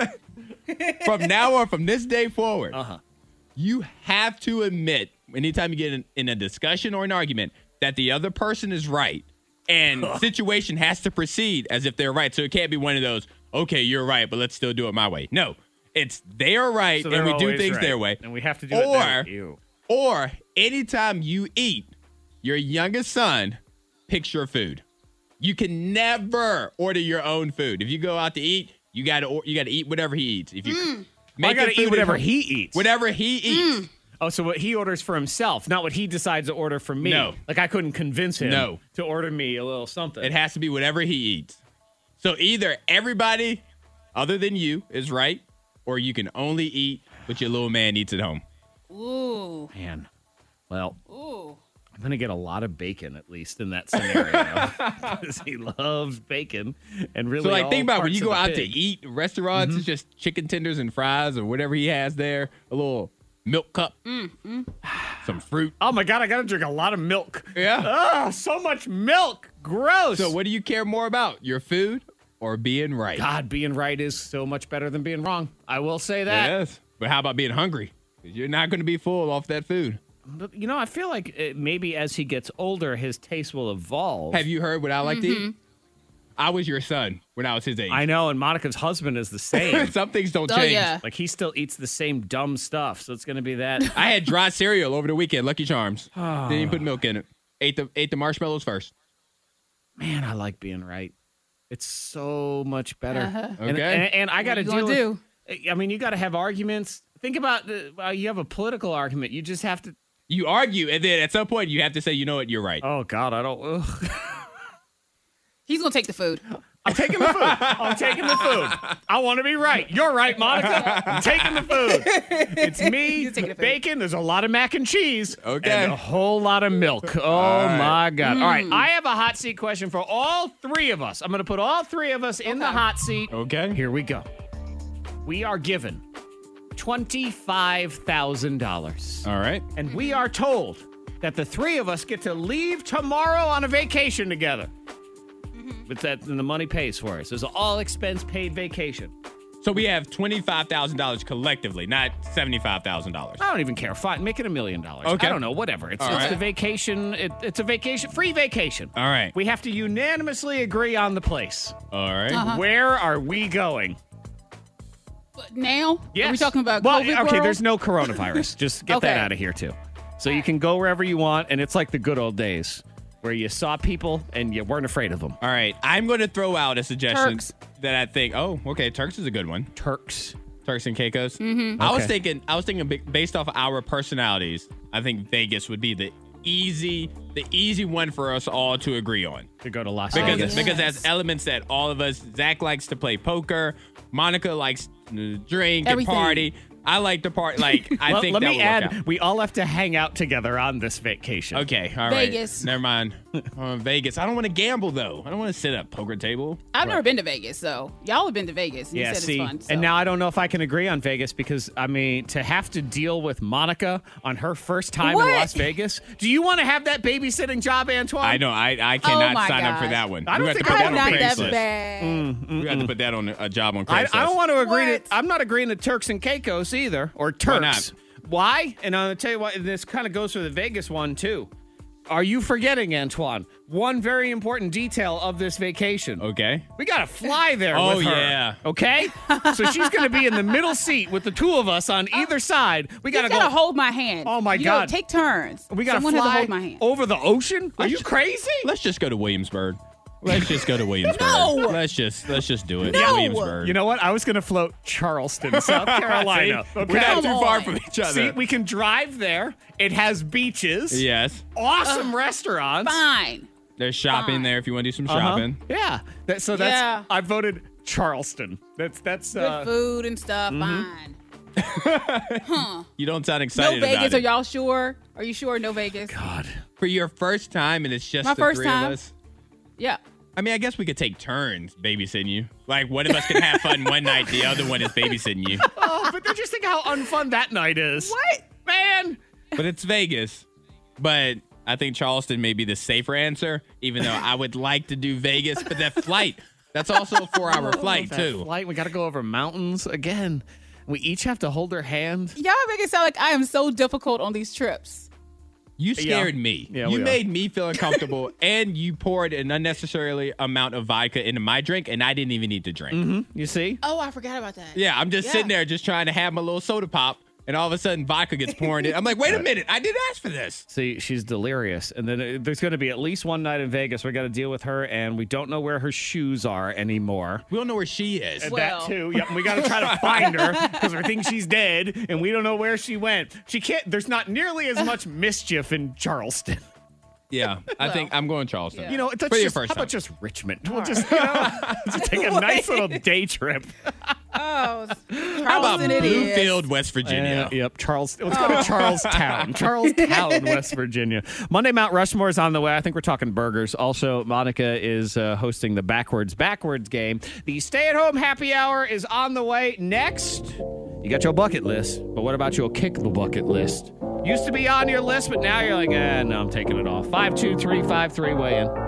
from now on, from this day forward, Uh-huh. you have to admit, anytime you get in, in a discussion or an argument, that the other person is right. And situation has to proceed as if they're right. So it can't be one of those, okay, you're right, but let's still do it my way. No, it's they are right, So and they're we do always things right, their way. and we have to do or, it their way. Ew. Or anytime you eat, your youngest son picks your food. You can never order your own food. If you go out to eat, you got to you got to eat whatever he eats. If you I make got the to food eat at whatever home- he eats. whatever he eats. Oh, so what he orders for himself, not what he decides to order for me. No. Like I couldn't convince him No. to order me a little something. It has to be whatever he eats. So either everybody other than you is right, or you can only eat what your little man eats at home. Ooh. Man. Well, Ooh. I'm going to get a lot of bacon, at least, in that scenario. Because he loves bacon. And really So like all think about when parts you go of the out to pig. eat restaurants, it's just chicken tenders and fries or whatever he has there, a little milk cup, some fruit. Oh, my God, I got to drink a lot of milk. Yeah. Oh, so much milk. Gross. So what do you care more about, your food or being right? God, being right is so much better than being wrong. I will say that. Yes. But how about being hungry? 'Cause you're not going to be full off that food. But, you know, I feel like uh maybe as he gets older, his taste will evolve. Have you heard what I like to eat? I was your son when I was his age. I know, and Monica's husband is the same. Some things don't Oh, change. yeah. Like, he still eats the same dumb stuff, so it's going to be that. I had dry cereal over the weekend, Lucky Charms. Didn't even put milk in it. Ate the ate the marshmallows first. Man, I like being right. It's so much better. Uh-huh. And, Okay. and, and I got to you deal gonna with. I mean, you got to have arguments. Think about the, well, you have a political argument. You just have to. You argue, and then at some point you have to say, you know what, you're right. Oh God, I don't. Ugh. He's gonna take the food. I'm taking the food. I'm taking the food. I want to be right. You're right, Monica. I'm taking the food. It's me, You're taking the food. bacon. There's a lot of mac and cheese. Okay. And a whole lot of milk. Oh, my God. All right. I have a hot seat question for all three of us. I'm going to put all three of us in the Okay. hot seat. Okay. Here we go. We are given twenty-five thousand dollars. All right. And we are told that the three of us get to leave tomorrow on a vacation together. But that and the money pays for us. It's an all expense paid vacation. So we have twenty-five thousand dollars collectively, not seventy-five thousand dollars. I don't even care. Fine, make it a million dollars. Okay. I don't know. Whatever. It's, All it's right. the vacation. It, it's a vacation, free vacation. All right. We have to unanimously agree on the place. All right. Uh-huh. Where are we going? But now? Yes. Are we talking about well, COVID okay, world? there's no coronavirus. Just get that Okay. out of here too. So you can go wherever you want, and it's like the good old days where you saw people and you weren't afraid of them. All right. I'm going to throw out a suggestion Turks. that I think. Oh, okay. Turks is a good one. Turks. Turks and Caicos. Mm-hmm. I was Okay. thinking. I was thinking ba- based off our personalities. I think Vegas would be the easy, the easy one for us all to agree on. To go to Las Because Vegas. yes. because that's elements that all of us. Zach likes to play poker. Monica likes to drink Everything. and party. I like to party. Like I Let- think let that me will work add, out. we all have to hang out together on this vacation. Okay, all right. Vegas. Never mind. Uh, Vegas. I don't want to gamble though. I don't want to sit at a poker table. I've never been to Vegas, so y'all have been to Vegas. And Yeah, you said see, it's fun. So. and now I don't know if I can agree on Vegas because, I mean, to have to deal with Monica on her first time What? in Las Vegas, do you want to have that babysitting job, Antoine? I know. I I Oh cannot my sign up for gosh. that one. I don't we have think to put I'm that I'm on not that Craigslist. bad. We have to put that on a job on I, Craigslist. I don't want to agree What? to. I'm not agreeing to Turks and Caicos either, or Turks. not? Why? And I'll tell you what, this kind of goes for the Vegas one, too. Are you forgetting, Antoine, one very important detail of this vacation? Okay. We got to fly there Oh, with her. yeah. Okay? So she's going to be in the middle seat with the two of us on either side. We got You to go. gotta hold my hand. Oh, my You God. know, take turns. We got to Someone has to fly hold my hand. over the ocean? Are you crazy? Let's just go to Williamsburg. Let's just go to Williamsburg. No. Let's just let's just do it. No. Williamsburg. You know what? I was going to float Charleston, South Carolina. See? Okay? We're not Come too far on. from each other. See, we can drive there. It has beaches. yes. Awesome restaurants. Fine. There's shopping Fine. there if you want to do some Uh-huh. shopping. Yeah. That, so that's Yeah. I voted Charleston. That's that's Good uh, food and stuff. mm-hmm. Fine. You don't sound No excited Vegas. about Are it. y'all sure? Are you sure? No Vegas. God. For your first time and it's just My the first three time. of us. Yeah. I mean, I guess we could take turns babysitting you. Like, one of us can have fun one night, the other one is babysitting you. Oh, but then just think how unfun that night is. What? Man. But it's Vegas. But I think Charleston may be the safer answer, even though I would like to do Vegas. But that flight, that's also a four-hour flight, That too. flight, we got to go over mountains again. We each have to hold her hand. Y'all make it sound like I am so difficult on these trips. You scared Yeah. me. Yeah, you we made me feel uncomfortable, and you poured an unnecessarily amount of vodka into my drink, and I didn't even need to drink. You see? Oh, I forgot about that. Yeah, I'm just Yeah. sitting there just trying to have my little soda pop, and all of a sudden vodka gets poured in. I'm like, wait a minute, I didn't ask for this. See, she's delirious. And then uh, there's going to be at least one night in Vegas. We got to deal with her, and we don't know where her shoes are anymore. We don't know where she is. And Well. that too. Yep. And we got to try to find her because we think she's dead, and we don't know where she went. She can't. There's not nearly as much mischief in Charleston. Yeah, I think I'm going Charleston. Yeah. You know, it's For your just, first how time. about just Richmond? We'll just, you know, just take a nice little day trip. Oh, How about Charleston it is. Bluefield, West Virginia? Uh, yep, Charles. Let's go to Charlestown, Charlestown, West Virginia. Monday Mount Rushmore is on the way. I think we're talking burgers. Also, Monica is uh, hosting the Backwards Backwards game. The stay-at-home happy hour is on the way. Next, you got your bucket list, but what about your kick the bucket list? Used to be on your list, but now you're like, eh, no, I'm taking it off. Five two three five three weigh in.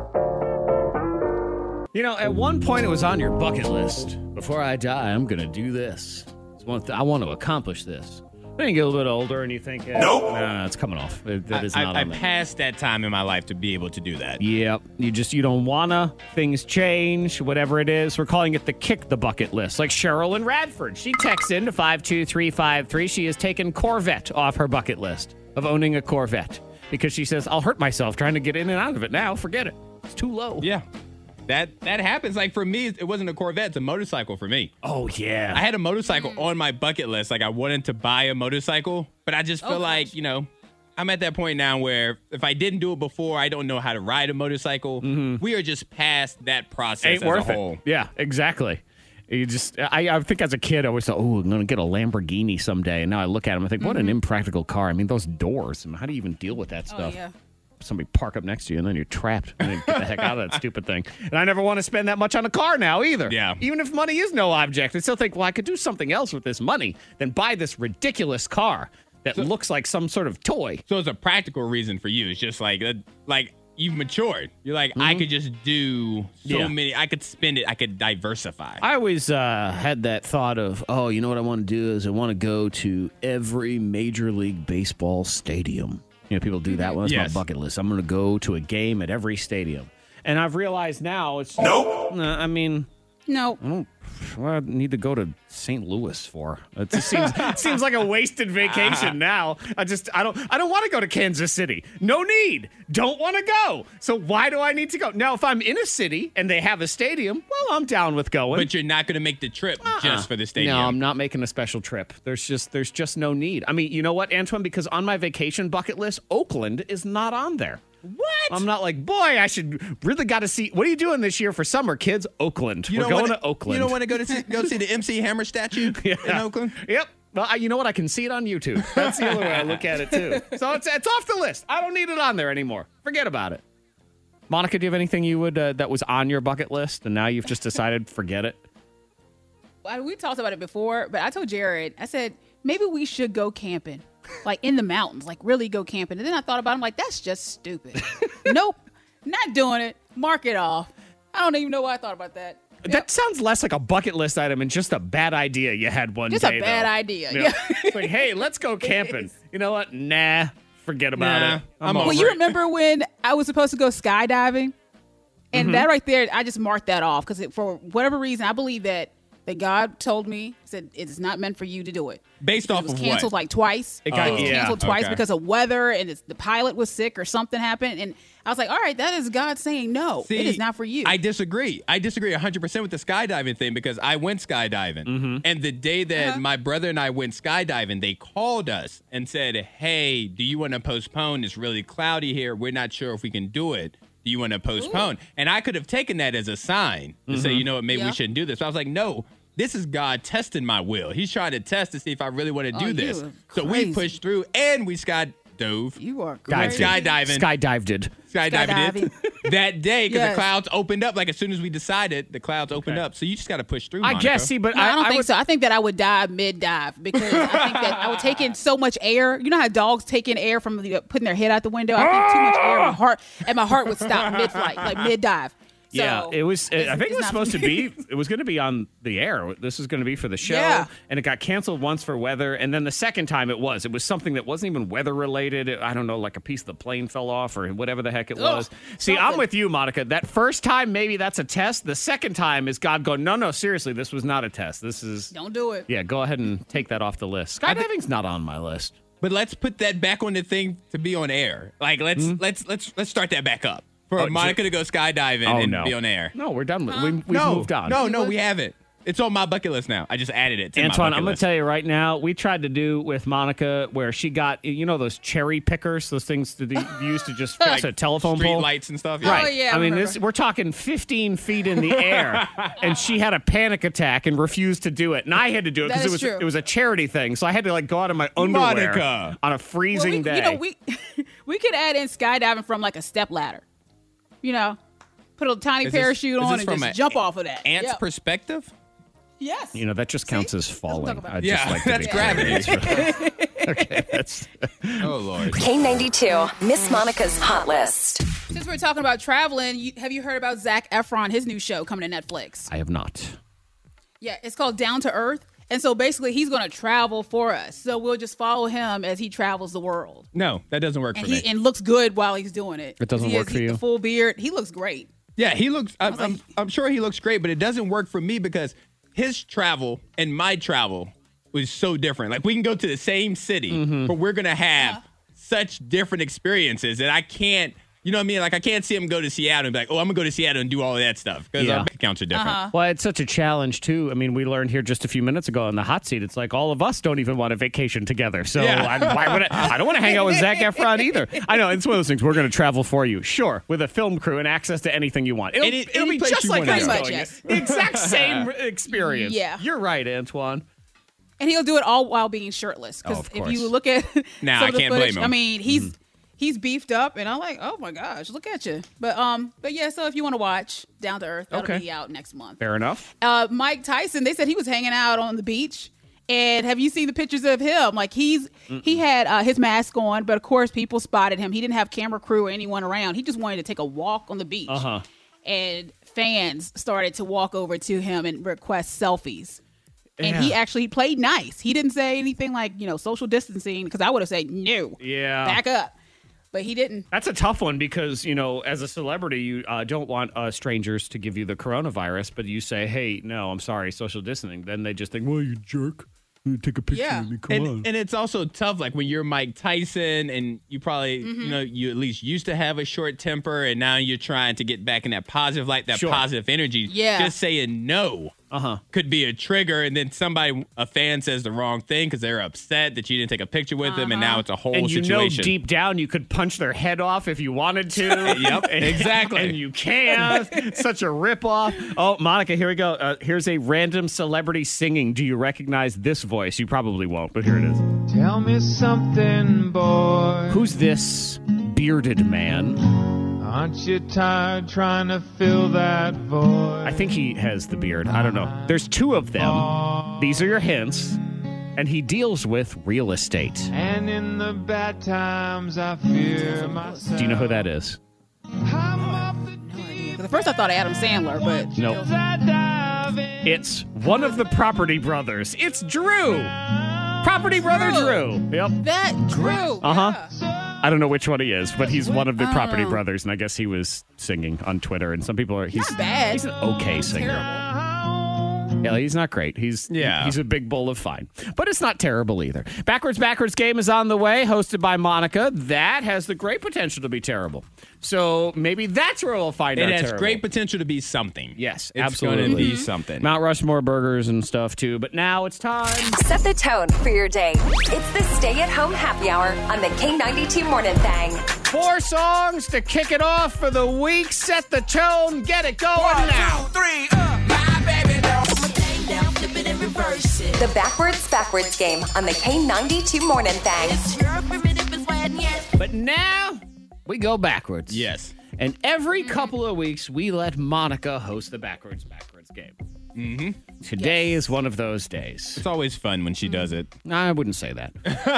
You know, at one point it was on your bucket list. Before I die, I'm going to do this. It's one th- I want to accomplish this. Then you get a little bit older and you think, eh, nope. Nah, it's coming off. It, that is I, not I, I on there. passed that time in my life to be able to do that. Yep. You just, you don't wanna. Things change, whatever it is. We're calling it the kick the bucket list. Like Cheryl in Radford. She texts in to five two three five three. She has taken Corvette off her bucket list of owning a Corvette because she says, I'll hurt myself trying to get in and out of it now. Forget it. It's too low. Yeah. That that happens. Like, for me, it wasn't a Corvette. It's a motorcycle for me. Oh, yeah. I had a motorcycle on my bucket list. Like, I wanted to buy a motorcycle, but I just feel Oh, like, gosh. you know, I'm at that point now where if I didn't do it before, I don't know how to ride a motorcycle. We are just past that process Ain't as worth a whole. it. Yeah, exactly. You just, I, I think as a kid, I always thought, oh, I'm going to get a Lamborghini someday. And now I look at them and think, what an impractical car. I mean, those doors. I mean, how do you even deal with that Oh, stuff? yeah. Somebody park up next to you and then you're trapped. And then get the heck out of that stupid thing. And I never want to spend that much on a car now either. Yeah. Even if money is no object, I still think, well, I could do something else with this money than buy this ridiculous car that looks like some sort of toy. So it's a practical reason for you. It's just like, uh, like you've matured. You're like, I could just do so Yeah. many. I could spend it. I could diversify. I always uh, had that thought of, oh, you know what I want to do is I want to go to every Major League Baseball stadium. You know, people do that one. That's Yes. my bucket list. I'm going to go to a game at every stadium. And I've realized now it's... Nope. I mean, No. I don't what do I need to go to Saint Louis for. It just seems it seems like a wasted vacation now. I just I don't I don't want to go to Kansas City. No need. Don't want to go. So why do I need to go? Now if I'm in a city and they have a stadium, well, I'm down with going. But you're not going to make the trip just for the stadium. No, I'm not making a special trip. There's just there's just no need. I mean, you know what, Antoine? Because on my vacation bucket list, Oakland is not on there. What? I'm not like, boy, I should really got to see. What are you doing this year for summer, kids? Oakland. You We're don't going wanna, to Oakland. You don't want to go to see, go see the M C Hammer statue in Oakland? Yep. Well, I, you know what? I can see it on YouTube. That's the other way I look at it, too. So it's it's off the list. I don't need it on there anymore. Forget about it. Monica, do you have anything you would uh, that was on your bucket list and now you've just decided forget it? Well, we talked about it before, but I told Jared, I said, maybe we should go camping, like in the mountains, like really go camping. And then I thought about it, I'm like, that's just stupid. Nope, not doing it. Mark it off. I don't even know why I thought about that. That sounds less like a bucket list item and just a bad idea you had one Just day. a bad though. idea. Yeah. Yeah. It's like, hey, let's go camping. You know what? Nah, forget about Nah, it. I'm over over Well, you it. remember when I was supposed to go skydiving? And Mm-hmm. that right there, I just marked that off because for whatever reason, I believe that, that God told me, said it is not meant for you to do it. Based Because off it was of canceled what? like twice. It got- It was yeah, canceled twice okay. because of weather and it's, the pilot was sick or something happened. And I was like, all right, that is God saying no. See, it is not for you. I disagree. I disagree one hundred percent with the skydiving thing because I went skydiving. Mm-hmm. And the day that Uh-huh. my brother and I went skydiving, they called us and said, hey, do you want to postpone? It's really cloudy here. We're not sure if we can do it. Do you want to postpone? And I could have taken that as a sign to Mm-hmm. say, you know what, maybe Yeah. we shouldn't do this. But I was like, no. This is God testing my will. He's trying to test to see if I really want to do Oh, you this. are So we crazy. pushed through and we sky dove. you are Dived crazy. it. Skydiving. Skydived it. Skydiving it that day because Yes. the clouds opened up. Like as soon as we decided, the clouds opened Okay. up. So you just got to push through. I Monica. guess, see, but No, I, don't think would, so. I think that I would die mid dive because I think that I would take in so much air. You know how dogs take in air from the, putting their head out the window? I think too much air, my heart, and my heart would stop mid flight, like mid dive. So, yeah, it was. it's- I think it's it was not supposed for to me. be. It was going to be on the air. This was going to be for the show, Yeah. and it got canceled once for weather, and then the second time it was. It was something that wasn't even weather related. I don't know, like a piece of the plane fell off or whatever the heck it Ugh, was. See, I'm something. with you, Monica. That first time, maybe that's a test. The second time is God going, no, no, seriously, this was not a test. This is. Don't do it. Yeah, go ahead and take that off the list. Skydiving's not on my list. But let's put that back on the thing to be on air. Like let's let's let's let's start that back up for Oh, Monica j- to go skydiving Oh and no, be on air. No, we're done with. We, we've no, moved on. No, no, we haven't. It's on my bucket list now. I just added it to Antoine, my I'm bucket going to list. tell you right now, we tried to do with Monica where she got, you know, those cherry pickers, those things that you use to just fix a telephone Street pole. lights and stuff. Right. Oh, yeah, I I mean, remember. this we're talking fifteen feet in the air, and she had a panic attack and refused to do it, and I had to do it That because it is was true. it was a charity thing, so I had to like go out in my underwear Monica. on a Well, freezing we, day. you know, we we could add in skydiving from like a step ladder. You know, put a tiny Is this- parachute is on this and from just a jump off of that. Ant's Yeah. perspective? Yes. You know, that just counts as falling. talk about I'd Yeah, just like to that's be gravity. okay, that's Oh Lord. K ninety-two, Miss Monica's Hot List. Since we're talking about traveling, you, have you heard about Zac Efron, his new show coming to Netflix? I have not. Yeah, it's called Down to Earth. And so basically, he's going to travel for us. So we'll just follow him as he travels the world. No, that doesn't work And for he me. and looks good while he's doing it. It doesn't he work has, for he- you? The full beard. He looks great. Yeah, he looks. I'm, was like- I'm, I'm sure he looks great, but it doesn't work for me because his travel and my travel was so different. Like we can go to the same city, Mm-hmm. but we're gonna have such different experiences that I can't. You know what I mean? Like I can't see him go to Seattle and be like, "Oh, I'm gonna go to Seattle and do all of that stuff," because Yeah. our bank accounts are different. Uh-huh. Well, it's such a challenge too. I mean, we learned here just a few minutes ago on the hot seat. It's like all of us don't even want a vacation together. So Yeah. I, why would I, I don't want to hang out with Zac Efron either. I know it's one of those things. We're going to travel for you, sure, with a film crew and access to anything you want. It'll, Any- it'll any be place just you like wanna us go. going. Pretty much, yes. The exact same experience. Yeah. You're right, Antoine. And he'll do it all while being shirtless. Oh, Because of if course. you look at Nah, some I of the can't blame footage, him. I mean, he's Mm-hmm. he's beefed up, and I'm like, oh my gosh, look at you. But um, but yeah. So if you want to watch Down to Earth, that'll Okay. be out next month. Fair enough. Uh, Mike Tyson, they said he was hanging out on the beach. And have you seen the pictures of him? Like he's Mm-mm. he had uh, his mask on, but of course people spotted him. He didn't have camera crew or anyone around. He just wanted to take a walk on the beach. Uh-huh. And fans started to walk over to him and request selfies. And he Yeah. actually played nice. He didn't say anything like, you know, social distancing, because I would have said no. Yeah. Back up. But he didn't. That's a tough one because, you know, as a celebrity, you uh, don't want uh, strangers to give you the coronavirus, but you say, hey, no, I'm sorry, social distancing. Then they just think, well, you jerk. You take a picture Yeah. of me. Come And, on. and it's also tough, like when you're Mike Tyson and you probably, Mm-hmm. you know, you at least used to have a short temper and now you're trying to get back in that positive light, that Sure. positive energy. Yeah. Just saying no Uh-huh. could be a trigger. And then somebody, a fan says the wrong thing because they're upset that you didn't take a picture with them. And now it's a whole And you situation. know deep down you could punch their head off if you wanted to. Yep, exactly. And you can't. Such a ripoff. Oh, Monica, here we go. Uh, here's a random celebrity singing. Do you recognize this voice? You probably won't, but here it is. Tell me something, boy. Who's this bearded man? Aren't you tired trying to fill that void? I think he has the beard. I don't know. There's two of them. These are your hints. And he deals with real estate. And in the bad times, I fear myself. Do you know who that is? I'm off the Because at first I thought Adam Sandler, but Nope. I die. It's one of the Property Brothers. It's Drew. Property Brother Drew. Yep. That Drew. Uh-huh. I don't know which one he is, but he's one of the Property Oh. Brothers, and I guess he was singing on Twitter, and some people are... He's Not bad. He's an okay singer. Terrible. Yeah, he's not great. He's Yeah. he's a big bowl of fine. But it's not terrible either. Backwards Backwards game is on the way, hosted by Monica. That has the great potential to be terrible. So maybe that's where we'll find It out has terrible. great potential to be something. Yes, it's absolutely. going to be something. Mount Rushmore burgers and stuff, too. But now it's time. Set the tone for your day. It's the Stay at Home Happy Hour on the K ninety-two Morning Thing. Four songs to kick it off for the week. Set the tone. Get it going now. Three, uh, The Backwards Backwards game on the K ninety-two Morning Thing. But now we go backwards. Yes. And every couple of weeks, we let Monica host the Backwards Backwards game. Mm-hmm. Today is one of those days. It's always fun when she does it. I wouldn't say that.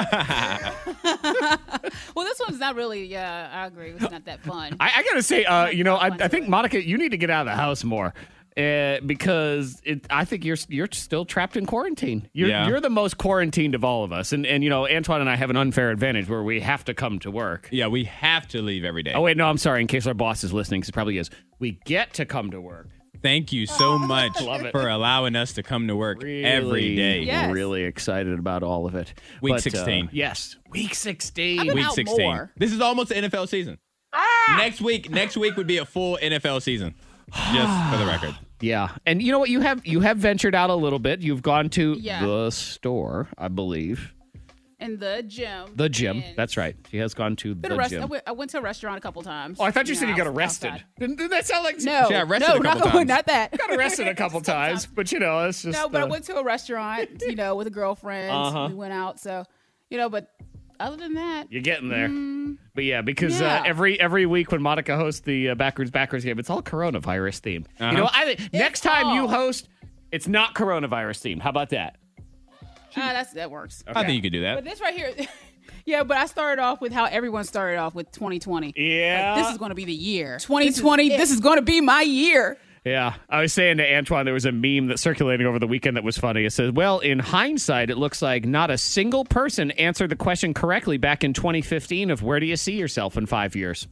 Well, this one's not really, yeah, I agree. It's not that fun. I, I got to say, uh, you know, I, Fun to I think, it. Monica, you need to get out of the house more. Uh, because it, I think you're you're still trapped in quarantine. You're Yeah. you're the most quarantined of all of us, and and you know Antoine and I have an unfair advantage where we have to come to work. Yeah, we have to leave every day. Oh wait, no, I'm sorry. In case our boss is listening, because he probably is. We get to come to work. Thank you so much Love it. for allowing us to come to work every day. Yes. Really excited about all of it. Week But, uh, sixteen. yes, week sixteen. I've been Week out sixteen. more. This is almost the N F L season. Next week, next week would be a full N F L season. Just for the record. Yeah, and you know what? You have you have ventured out a little bit. You've gone to Yeah. the store, I believe. In the gym. The gym. And That's right. She has gone to Been the arrest- gym. I went, I went to a restaurant a couple times. Oh, I thought you said you got know, arrested. outside. Didn't, didn't that sound like No, She got arrested no, a couple not, times. not that. got arrested a couple times? But you know, it's just No, but uh, I went to a restaurant, you know, with a girlfriend. Uh-huh. We went out, so you know. But other than that, you're getting there. But yeah, because Yeah. Uh, every every week when Monica hosts the uh, backwards backwards game, it's all coronavirus themed. Uh-huh. You know, I think next time you all. host, it's not coronavirus themed. How about that? ah, that's that works. I think you could do But that. this right here, yeah. But I started off with how everyone started off with twenty twenty. Yeah. Like, this is going to be the year. twenty twenty. This is going to be my year. Yeah, I was saying to Antoine, there was a meme that's circulating over the weekend that was funny. It says, well, in hindsight, it looks like not a single person answered the question correctly back in twenty fifteen of where do you see yourself in five years?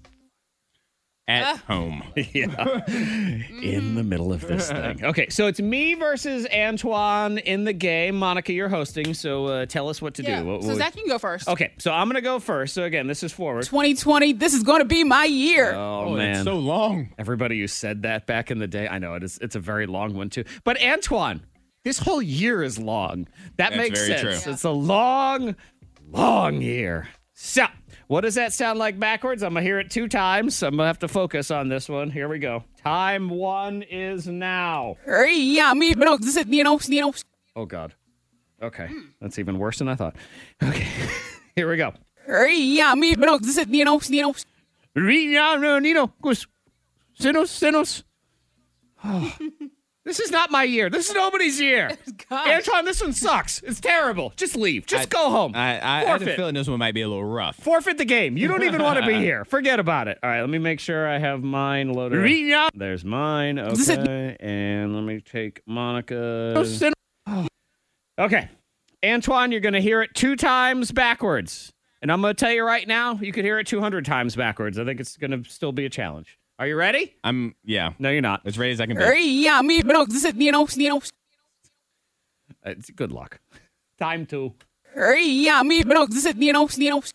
At home. Yeah, in the middle of this thing. Okay, so it's me versus Antoine in the game. Monica, you're hosting, so uh, tell us what to Yeah. do. What- So what- Zach, you can go first. okay, so I'm going to go first. So again, this is forward. twenty twenty. This is going to be my year. Oh, Oh, man. it's so long. Everybody who said that back in the day, I know it is. It's a very long one too. But Antoine, this whole year is long. That That's makes very sense. true. It's a long, long year. So, what does that sound like backwards? I'm gonna hear it two times. I'm gonna have to focus on this one. Here we go. Time one is now. Yeah, me, but this is you know, you know. Oh God. Okay, that's even worse than I thought. Okay, here we go. Yeah, me, but this is you know, you know. Nino, Sinos, Sinos. Oh, this is not my year. This is nobody's year. Gosh. Antoine, this one sucks. It's terrible. Just leave. Just I- go home. I, I, I had a Forfeit. feeling this one might be a little rough. Forfeit the game. You don't even want to be here. Forget about it. All right, let me make sure I have mine loaded. There's mine. Okay. And let me take Monica. Okay. Antoine, you're going to hear it two times backwards. And I'm going to tell you right now, you could hear it two hundred times backwards. I think it's going to still be a challenge. Are you ready? I'm, yeah, No, you're not. as ready as I can be. Yeah, me, but this is you know, you know. It's good luck. Time to. Yeah, me, but this is you know, you know.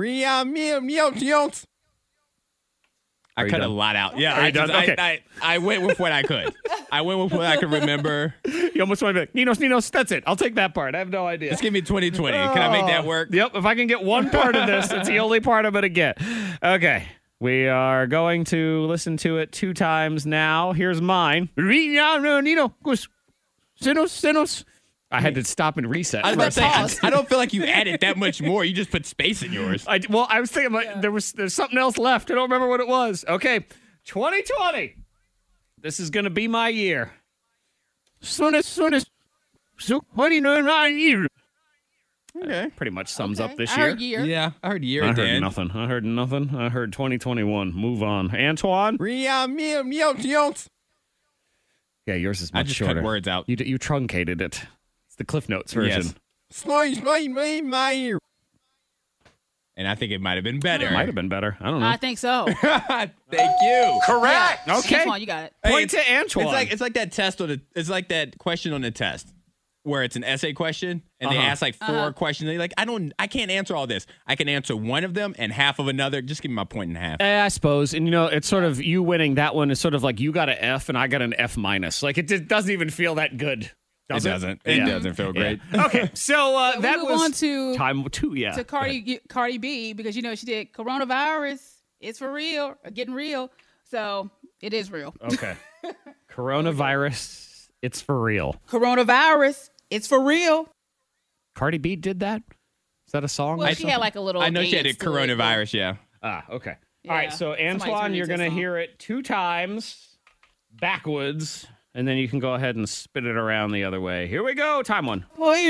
I you cut a done? lot out. Yeah, Are you I, just, done? Okay. I, I, I went with what I could. I went with what I could remember. You almost want to be like, Ninos, Ninos, that's it. I'll take that part. I have no idea. Just give me twenty twenty. Can I make that work? Yep, if I can get one part of this, it's the only part I'm going to get. Okay, we are going to listen to it two times now. Here's mine. Sinos, Sinos. I had to stop and reset. I, was for a about to say, I, second. I don't feel like you added that much more. You just put space in yours. I, well, I was thinking like, there was there's something else left. I don't remember what it was. Okay, twenty twenty. This is going to be my year. Sinos, Sinos. So, what do you know my year? Okay. Pretty much sums Okay. up this I year. heard year. Yeah, I heard year I at the heard end. nothing. I heard nothing. I heard twenty twenty-one. Move on. Antoine, Yeah, yours is I much just shorter. cut words out. You, d- you truncated it. It's the Cliff Notes version. Yes. Slice my my my ear. And I think it might have been better. Might have been better. I don't know. I think so. Thank you. Correct. Okay. Antoine, you got it. Point Hey, to Antoine. It's like it's like that test on the it's like that question on the test where it's an essay question and they Uh-huh. ask like 4 questions. They're like, I don't I can't answer all this. I can answer one of them and half of another. Just give me my point and a half. Eh, I suppose. And, you know, it's sort of you winning that one is sort of like you got an F and I got an F minus. Like, it just doesn't even feel that good. Does it it? doesn't. It Yeah. doesn't feel great. Yeah. Okay, so uh, We that move was on to time two, yeah. to Cardi Cardi B because you know she did coronavirus. It's for real, or getting real. So it is real. Okay. Coronavirus, it's for real. Coronavirus. It's for real. Cardi B did that? Is that a song? Well, or she something? had like a little. I know she had a dance to it, coronavirus, yeah. Ah, okay. Yeah. All right, so Somebody Antoine, turned you're into a going to song. hear it two times backwards, and then you can go ahead and spit it around the other way. Here we go. Time one.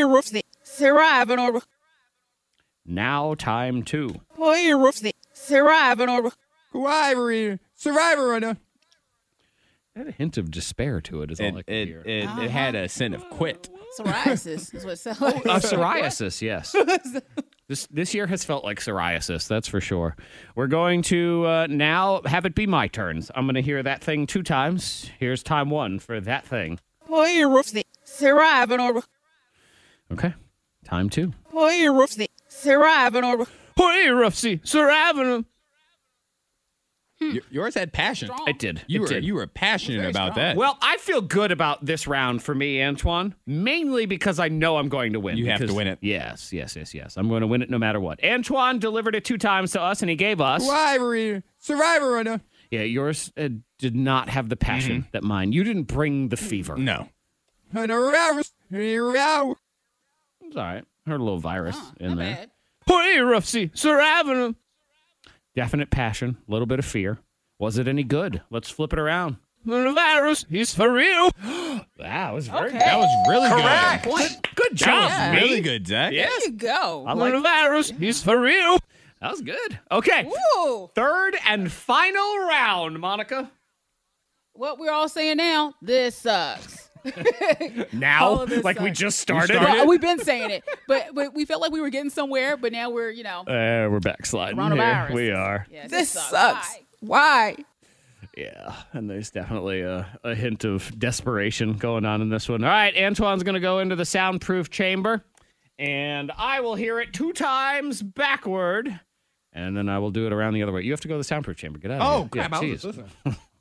Now time two. Survivor, Survivor runner. It had a hint of despair to it, is all I It could it, hear. it, it had a scent of quit. Psoriasis is what it sounds like. Uh, psoriasis, yes. This this year has felt like psoriasis, that's for sure. We're going to uh, now have it be my turns. I'm going to hear that thing two times. Here's time one for that thing. Okay. Time two. Hoi, Rufsy, Saravanum. Y- Yours had passion. Strong. It did. You it were did. you were passionate Very about strong. that. Well, I feel good about this round for me, Antoine, mainly because I know I'm going to win. You have to because- win it. Yes, yes, yes, yes. I'm going to win it no matter what. Antoine delivered it two times to us, and he gave us. Survivor, Survivor runner. Yeah, yours uh, did not have the passion that mine. You didn't bring the fever. No. It's all right. Heard a little virus in Not there. bad. Hoi, Rufsy, Saravanum. Definite passion, a little bit of fear. Was it any good? Let's flip it around. The virus, he's for real. That was very Okay. That was really Correct. good. Point. good job, That me. was really good, Zach. Yeah. There you go. I like the virus, he's for real. That was good. Okay, Ooh. third and final round, Monica. What we're all saying now, this sucks. Now, All of this like we sucks. just started. Well, we've been saying it, but, but we felt like we were getting somewhere, but now we're, you know, Uh, we're backsliding coronavirus. here. We are. Yeah, This sucks. sucks. Why? Why? Yeah, and there's definitely a, a hint of desperation going on in this one. All right, Antoine's going to go into the soundproof chamber, and I will hear it two times backward, and then I will do it around the other way. You have to go to the soundproof chamber. Get out of Oh, here. crap. Yeah, I was jeez. just listening.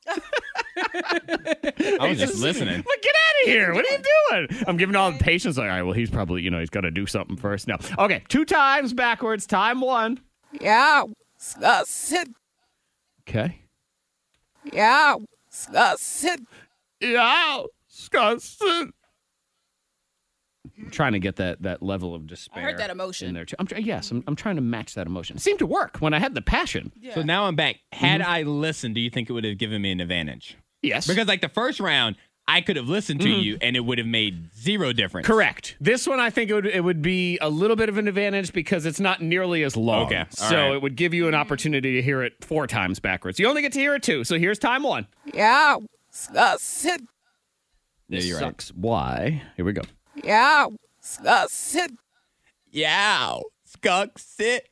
I was just listening. But get out of here. What are you doing? I'm giving all the patients like, all right, well, he's probably, you know, he's got to do something first. No. Okay, two times backwards. Time one. Yeah. Disgusted. Okay. Yeah. Disgusted. Yeah. Disgusting. I'm trying to get that that level of despair. I heard that emotion. in there too. I'm, tr- yes, I'm, I'm trying to match that emotion. It seemed to work when I had the passion. Yeah. So now I'm back. Had I listened, do you think it would have given me an advantage? Yes. Because like the first round, I could have listened to you and it would have made zero difference. Correct. This one, I think it would it would be a little bit of an advantage because it's not nearly as long. Okay, all so right. it would give you an opportunity to hear it four times backwards. You only get to hear it two. So here's time one. Yeah. Disgusted. Yeah, you're right. Sucks. Why? Here we go. Yeah. Disgusted. Yeah. Skunk sit.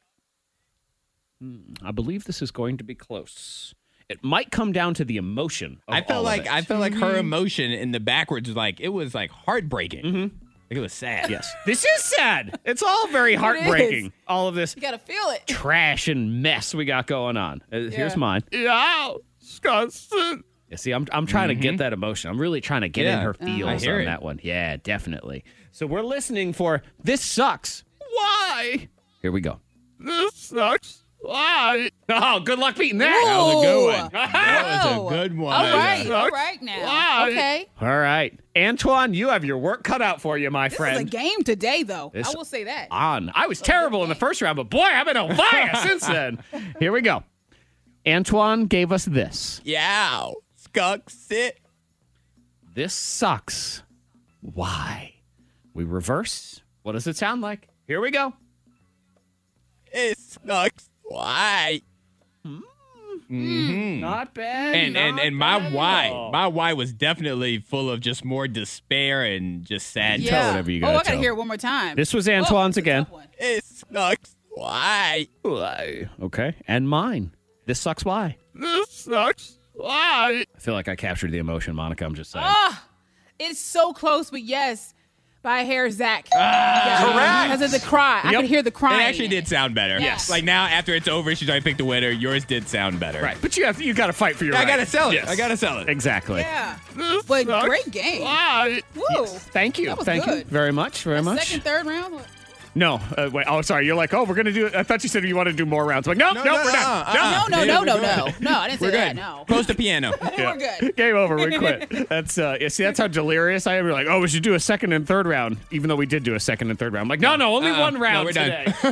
I believe this is going to be close. It might come down to the emotion. Of I all felt of like it. I felt like her emotion in the backwards was like it was like heartbreaking. Mm-hmm. Like it was sad. Yes. This is sad. It's all very heartbreaking. All of this You gotta feel it. trash and mess we got going on. Uh, Here's Yeah. mine. Yeah, disgusting. You see, I'm I'm trying to get that emotion. I'm really trying to get in Yeah. her I feels hear on it. that one. Yeah, definitely. So we're listening for This Sucks. Why? Here we go. This sucks. Why? Oh, good luck beating that. That was a good one. Whoa. That was a good one. All right, Sucks. all right now. Why? Okay. All right. Antoine, you have your work cut out for you, my This friend. is a game today, though. This- I will say that. On. I was terrible in the first round, but boy, I've been on fire since then. Here we go. Antoine gave us this. Yeah. Skunk sit. This sucks. Why? We reverse. What does it sound like? Here we go. It sucks. Why? Mm-hmm. Not bad. And and not and my bad at why, all. my why was definitely full of just more despair and just sadness. Yeah. whatever you oh, gotta I gotta tell. hear it one more time. This was Antoine's Oh, again. tough one. It sucks. Why? Why? Okay, and mine. This sucks. Why? This sucks. Why? I feel like I captured the emotion, Monica. I'm just saying. Ah, it's so close, but yes, by a hair, Zach. Ah, correct. Because of the cry, I Yep. could hear the It crying. actually did sound better. Yes. Like now, after it's over, she's already picked the winner. Yours did sound better. Right, but you have you got to fight for your. I right. gotta sell it. Yes. I gotta sell it. Exactly. Yeah, but great game. Why? Woo. Thank you. That was Thank you good. very much. Very much. Second, third round. No. Uh, wait. Oh, sorry. You're like, oh, we're gonna do it. I thought you said you wanted to do more rounds. I'm like, nope, No, nope, no, we're done. uh-uh, Nope. uh-uh. No, no, Yeah, no, we're no, good. no, no. I didn't say We're that. good. No. Close the piano. We're good. Game over. We quit. That's uh. Yeah, see, that's how delirious I am. You're like, oh, we should do a second and third round, even though we did do a second and third round. I'm like, no, no, only Uh-uh. one round No, we're done.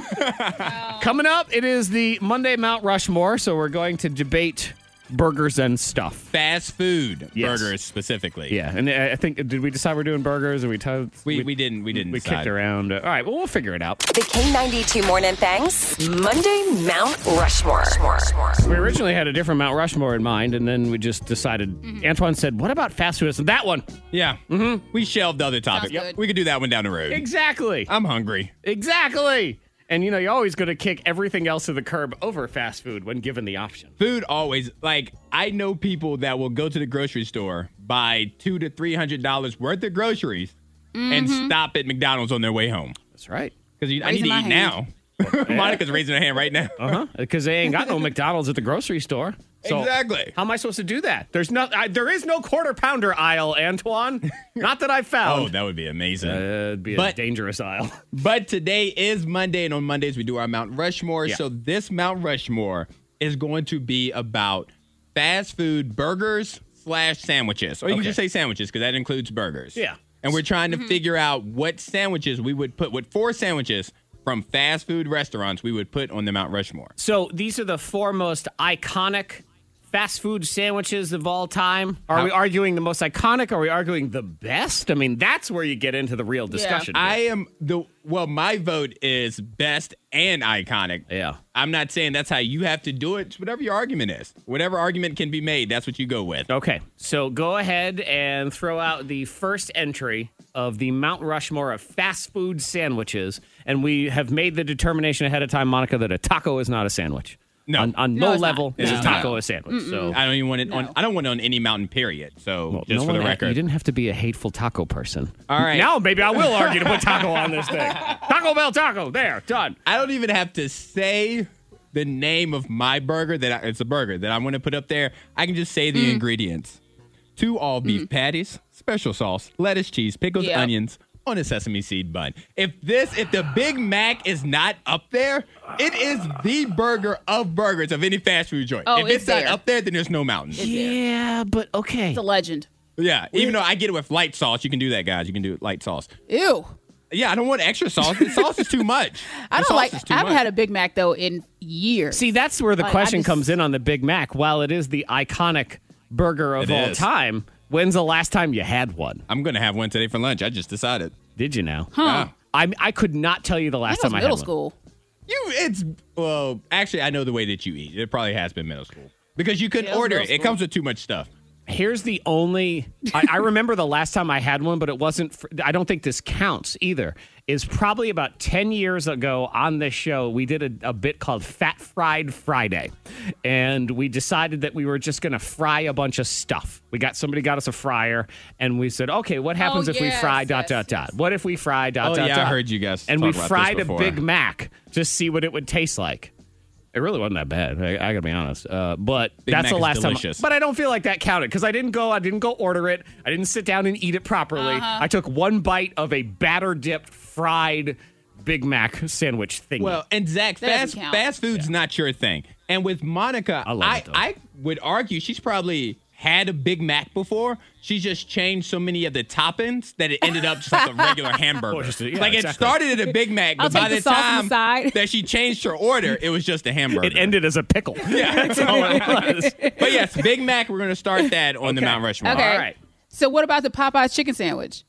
today. Coming up, it is the Monday Mount Rushmore, so we're going to debate burgers and stuff. Fast food Yes. burgers specifically. Yeah, and I I think did we decide we're doing burgers or we t- We we didn't we didn't we decide. kicked around. Uh, all right, well we'll figure it out. The K ninety-two Morning Thangs Monday Mount Rushmore. We originally had a different Mount Rushmore in mind, and then we just decided. Antoine said, "What about fast food?" I said, "That one." Yeah. Mm-hmm. We shelved the other topic. Sounds good. We could do that one down the road. Exactly. I'm hungry. Exactly. And you know, you're always going to kick everything else to the curb over fast food when given the option. Food always like I know people that will go to the grocery store, buy two to three hundred dollars worth of groceries, and stop at McDonald's on their way home That's right. because I need Raising to my eat now. Monica's raising her hand right now. Uh huh. Because they ain't got no McDonald's at the grocery store. So Exactly. How am I supposed to do that? There's no. I, there is no quarter pounder aisle, Antoine. Not that I Oh, found. that would be amazing. Uh, it'd be a But- dangerous aisle. But today is Monday, and on Mondays we do our Mount Rushmore. Yeah. So this Mount Rushmore is going to be about fast food burgers slash sandwiches. Or you Okay. can just say sandwiches because that includes burgers. Yeah. And we're trying to figure out what sandwiches we would put, what four sandwiches from fast food restaurants we would put on the Mount Rushmore. So these are the four most iconic fast food sandwiches of all time. Are How- we arguing the most iconic? Are we arguing the best? I mean, that's where you get into the real discussion. I am the, well, my vote is best and iconic. Yeah. I'm not saying that's how you have to do it. It's whatever your argument is. Whatever argument can be made, that's what you go with. Okay, so go ahead and throw out the first entry of the Mount Rushmore of fast food sandwiches, and we have made the determination ahead of time, Monica, that a taco is not a sandwich. No. on, on No, no, it's not. level It is a is taco not. a sandwich. So I don't even want it on. I don't want it on any mountain. Period. So Well, just no for the one- record, you didn't have to be a hateful taco person. All right. now maybe I will argue to put taco on this thing. Taco Bell taco, there, done. I don't even have to say the name of my burger that I, it's a burger that I want to put up there. I can just say the Mm. ingredients: two all beef patties, special sauce, lettuce, cheese, pickles, Yeah. onions on a sesame seed bun. If this, if the Big Mac is not up there, it is the burger of burgers of any fast food joint. Oh, if it's it's not there. up there, then there's no mountain. Yeah, but okay. It's a legend. Yeah, even though I get it with light sauce, you can do that, guys. You can do light sauce. Ew. Yeah, I don't want extra sauce. The sauce is too much. I The don't sauce like. is too I haven't much. had a Big Mac though in years. See, that's where the Like, I question just- comes in on the Big Mac. While it is the iconic burger of It all is. time, when's the last time you had one? I'm gonna have one today for lunch. I just decided. Did you now? Huh. Yeah. I I could not tell you the I last think it was time I middle had school. You, it's well. Actually, I know the way that you eat. It probably has been middle school because you couldn't Yeah, it was order middle it. It school. comes with too much stuff. one. Here's the only. I, I remember the last time I had one, but it wasn't. For, I don't think this counts either. Is probably about ten years ago on this show. We did a, a bit called Fat Fried Friday, and we decided that we were just going to fry a bunch of stuff. We got somebody got us a fryer, and we said, okay, what happens Oh, if we yes, fry dot yes, dot dot? yes. What if we fry dot Oh, dot yeah, I dot? heard you guys And talk we about this fried a before. Big Mac to see what it would taste like. It really wasn't that bad. I, I gotta be honest. Uh, but Big that's Mac the is last delicious. time. But I don't feel like that counted because I didn't go. I didn't go order it. I didn't sit down and eat it properly. Uh-huh. I took one bite of a batter dipped fried Big Mac sandwich thing. Well, and Zach, That fast doesn't count. fast food's not your thing. And with Monica, I love I, it, though. I would argue she's probably had a Big Mac before. She just changed so many of the toppings that it ended up just like a regular hamburger. Oh, just a- yeah, like it exactly. started at a Big Mac, I'll but by take the the sauce on time the side. that she changed her order, it was just a hamburger. it ended as a pickle. Yeah, that's all it was. was. But yes, Big Mac. We're going to start that on the Mount Rushmore. Okay. All right. So what about the Popeyes chicken sandwich?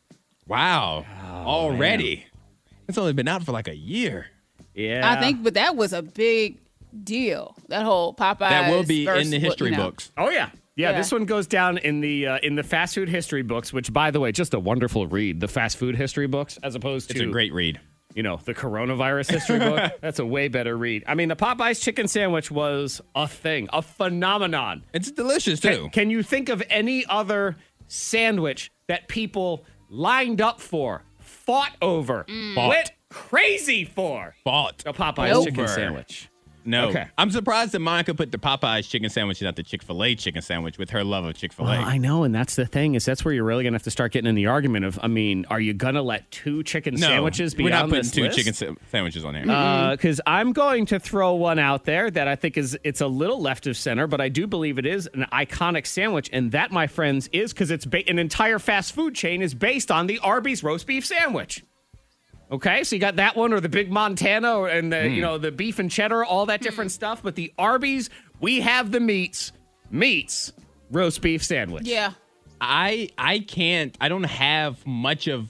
Wow, already. It's only been out for like a year. Yeah. I think, but that was a big. deal. That whole Popeyes. That will be versus, in the history you know. books. Oh yeah. yeah, Yeah. This one goes down in the uh, in the fast food history books, which, by the way, just a wonderful read. The fast food history books, as opposed to It's a great read. you know, the coronavirus history book. That's a way better read. I mean, the Popeyes chicken sandwich was a thing, a phenomenon. It's delicious, too. Can, can you think of any other sandwich that people lined up for, fought over, Fought. went crazy for? Bought. A Popeyes Over. chicken sandwich. No. Okay. I'm surprised that Monica put the Popeyes chicken sandwich, not the Chick-fil-A chicken sandwich, with her love of Chick-fil-A. Well, I know, and that's the thing, is that's where you're really going to have to start getting in the argument of, I mean, are you going to let two chicken no, sandwiches be we're not on putting this two list? chicken sa- sandwiches on there. Because uh, I'm going to throw one out there that I think is it's a little left of center, but I do believe it is an iconic sandwich, and that, my friends, is because it's ba- an entire fast food chain is based on the Arby's roast beef sandwich. Okay, so you got that one, or the Big Montana, or, and the Mm. you know the beef and cheddar, all that different stuff. But the Arby's, we have the meats, meats roast beef sandwich. Yeah. I I can't, I don't have much of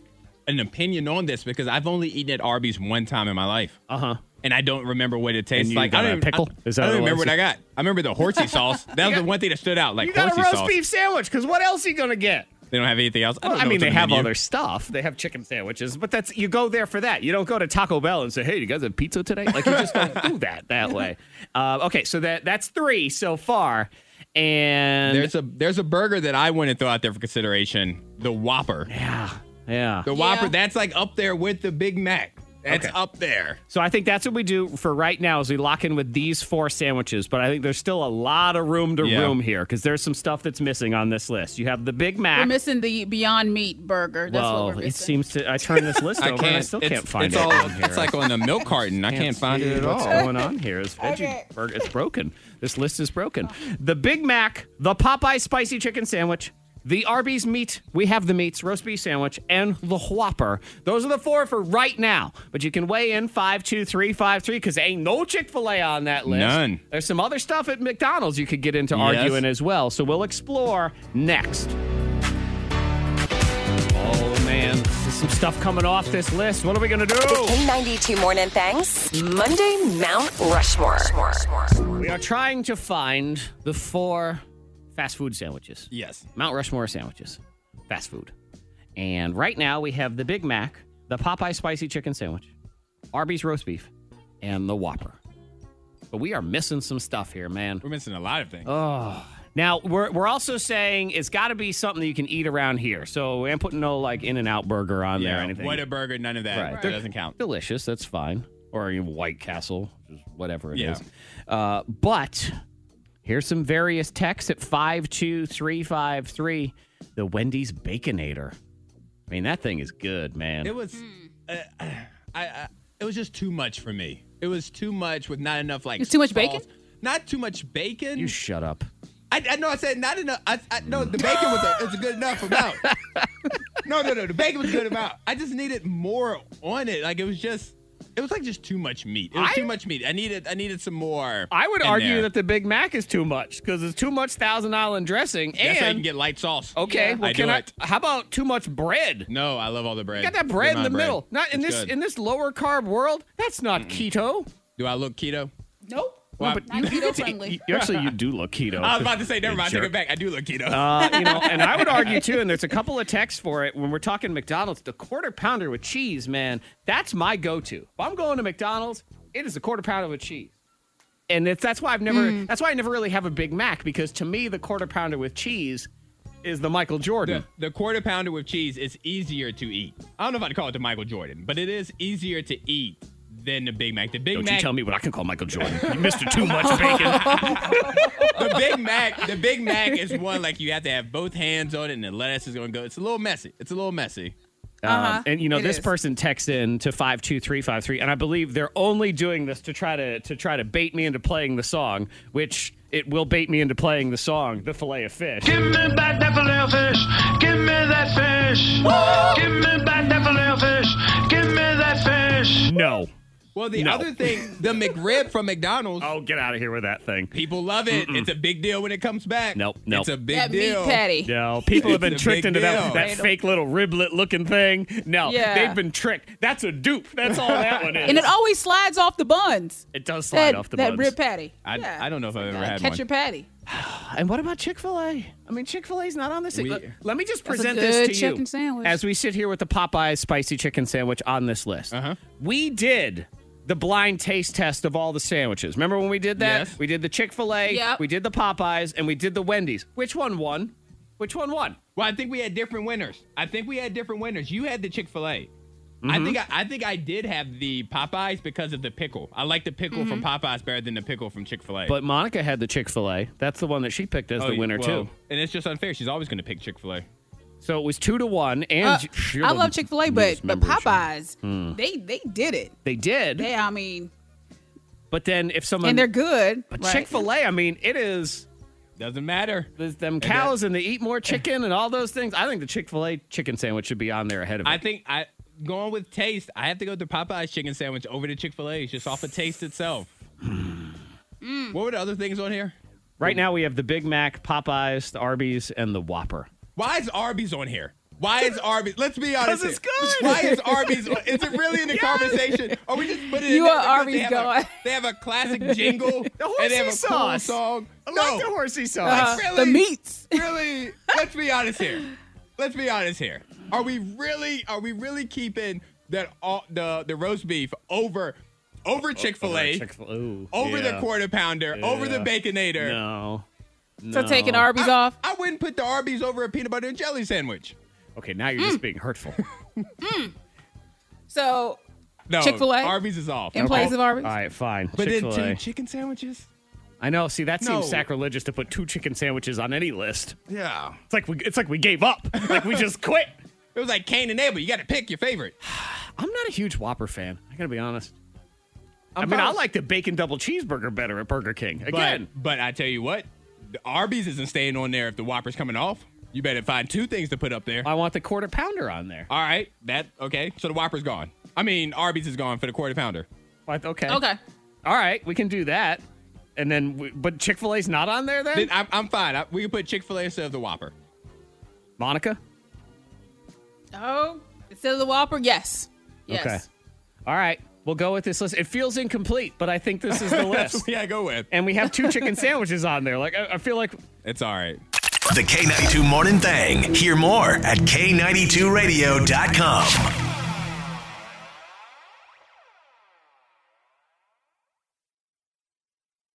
an opinion on this because I've only eaten at Arby's one time in my life. Uh huh. And I don't remember what it tastes you like. got I a don't even- pickle? I, Is that I don't what it remember was? what I got. I remember the horsey sauce. That was got- the one thing that stood out. Like You got a horsey roast sauce. beef sandwich, because what else are you gonna get? They don't have anything else. I, Well, don't I know mean, what's they on the have menu. other stuff. They have chicken sandwiches, but that's you go there for that. You don't go to Taco Bell and say, "Hey, you guys have pizza today?" Like you just don't do that that way. Uh, okay, so that that's three so far, and There's a there's a burger that I want to throw out there for consideration. The Whopper. yeah, yeah. The Yeah. Whopper. That's like up there with the Big Mac. That's Okay. up there. So I think that's what we do for right now is we lock in with these four sandwiches, but I think there's still a lot of room to Yeah. room here because there's some stuff that's missing on this list. You have the Big Mac. We're missing the Beyond Meat burger. That's well, what we're it missing. seems to. I turned this list I over and I can't. still it's, can't find it's it all. on here. It's like on a milk carton. I can't find see it at all. What's going on here is veggie burger. It's broken. This list is broken. The Big Mac, the Popeye spicy chicken sandwich, the Arby's meat, we have the meats, roast beef sandwich, and the Whopper. Those are the four for right now. But you can weigh in five two three five three because ain't no Chick-fil-A on that list. None. There's some other stuff at McDonald's you could get into Yes. arguing as well. So we'll explore next. Oh, man. There's some stuff coming off this list. What are we going to do? K ninety-two Morning Thangs, Monday Mount Rushmore. We are trying to find the four fast food sandwiches. Yes. Mount Rushmore sandwiches. Fast food. And right now we have the Big Mac, the Popeye spicy chicken sandwich, Arby's roast beef, and the Whopper. But we are missing some stuff here, man. We're missing a lot of things. Oh. Now, we're we're also saying it's got to be something that you can eat around here. So I'm putting no, like, In-N-Out burger on there or anything. Whataburger, none of that. Right. That doesn't count. Delicious, that's fine. Or you know, White Castle, just whatever it Yeah. is. Uh, but here's some various texts at five two three five three. The Wendy's Baconator. I mean, that thing is good, man. It was, uh, I, I, it was just too much for me. It was too much with not enough like. It's too much sauce. bacon? Not too much bacon. You shut up. I, I know I said not enough. I, I no, the bacon was a, was a good enough amount. no, no, no, the bacon was a good amount. I just needed more on it. Like it was just, it was like just too much meat. It was I- too much meat. I needed, I needed some more. I would in argue there. that the Big Mac is too much because it's too much Thousand Island dressing. That's how you can And get light sauce. okay, Yeah. well, I can do I? it. How about too much bread? No, I love all the bread. You got that Good bread in amount the of bread. middle. Not in It's this good. in this lower carb world. That's not keto. Do I look keto? Nope. Well, but Not keto friendly. You, actually, you do look keto. I was about to say, never You mind. I take jerk. it back. I do look keto. Uh, you know, and I would argue too, and there's a couple of texts for it when we're talking McDonald's. The quarter pounder with cheese, man, that's my go-to. If I'm going to McDonald's, it is a quarter pounder with cheese, and it's that's why I've never. That's why I never really have a Big Mac because to me, the quarter pounder with cheese is the Michael Jordan. The, the quarter pounder with cheese is easier to eat. I don't know if I'd call it the Michael Jordan, but it is easier to eat than the Big Mac. The Big Don't Mac. you tell me what I can call Michael Jordan. You missed it too much bacon. the Big Mac. The Big Mac is one like you have to have both hands on it, and the lettuce is going to go. It's a little messy. It's a little messy. Uh-huh. Um, and you know, It this is. person texts in to five two three five three, and I believe they're only doing this to try to to try to bait me into playing the song, which it will bait me into playing the song, the Filet of Fish. Give me back that filet of fish. Give me that fish. Give me back that filet of fish. Give me that fish. No. Well, the No. other thing, the McRib from McDonald's, Oh, get out of here with that thing. people love it. It's a big deal when it comes back. Nope, nope. It's a big That deal. meat patty. No, people have been It's a tricked big into that, deal. that fake little riblet looking thing. No, Yeah. they've been tricked. That's a dupe. That's all that one is. And it always slides off the buns. It does slide That, off the that buns. rib patty. I, Yeah. I don't know if I've ever Uh, had catch one. your patty. And what about Chick-fil-A? I mean, Chick-fil-A's not on this. We- let, let me just That's a present good this to chicken you sandwich. as we sit here with the Popeyes spicy chicken sandwich on this list. Uh-huh. We did the blind taste test of all the sandwiches. Remember when we did that? Yes. We did the Chick-fil-A, Yep. we did the Popeyes, and we did the Wendy's. Which one won? Which one won? Well, I think we had different winners. I think we had different winners. You had the Chick-fil-A. Mm-hmm. I think I, I think I did have the Popeyes because of the pickle. I like the pickle from Mm-hmm. Popeyes better than the pickle from Chick-fil-A. But Monica had the Chick-fil-A. That's the one that she picked as Oh, the winner, well, too. And it's just unfair. She's always going to pick Chick-fil-A. So it was two to one. And Uh, you're I the love Chick-fil-A, but newest but member of the show. Popeyes, they they did it. They did. They, I mean, But then if someone. and they're good. But right? Chick-fil-A, I mean, it is. Doesn't matter. There's them cows and they eat more chicken and all those things. I think the Chick-fil-A chicken sandwich should be on there ahead of it. I think I going with taste. I have to go with the Popeyes chicken sandwich over the Chick-fil-A just off of taste itself. Mm. What were the other things on here? Right now we have the Big Mac, Popeyes, the Arby's, and the Whopper. Why is Arby's on here? Why is Arby's? Let's be honest. 'Cause it's here. good. Why is Arby's? On, is it really in the conversation? Or we just put it You in there are because Arby's they have, going. a, they have a classic jingle The and they have a horsey cool sauce. song. I no, like the horsey sauce. Uh, really? The meats. really. Let's be honest here. Let's be honest here. Are we really? Are we really keeping that all, the the roast beef over over Chick-fil-A? Chick-fil-A. Ooh, Over yeah. the quarter pounder, over the Yeah. Baconator. No. So No. taking Arby's I, off. I wouldn't put the Arby's over a peanut butter and jelly sandwich. Okay, now you're just being hurtful. So No, Chick-fil-A? Arby's is off. in place of Arby's. All right, fine. But then Chick-fil-A. two chicken sandwiches? I know. See, that No. seems sacrilegious to put two chicken sandwiches on any list. Yeah. It's like we. It's like we gave up. Like we just quit. It was like Cain and Abel. You got to pick your favorite. I'm not a huge Whopper fan. I gotta be honest. i I'm mean, fine. I like the bacon double cheeseburger better at Burger King. But, Again, but I tell you what, the Arby's isn't staying on there if the Whopper's coming off. You better find two things to put up there. I want the quarter pounder on there. All right. That, okay. So the Whopper's gone. I mean, Arby's is gone for the quarter pounder. What? Okay. Okay. All right, we can do that. And then, we, but Chick-fil-A's not on there then? Then I'm, I'm fine. I, we can put Chick-fil-A instead of the Whopper. Monica? Oh, instead of the Whopper, yes. Yes. Okay. All right, we'll go with this list. It feels incomplete, but I think this is the That's list. what we gotta go with. And we have two chicken sandwiches on there. Like, I, I feel like It's all right. The K ninety-two Morning Thing. Hear more at K ninety-two radio dot com.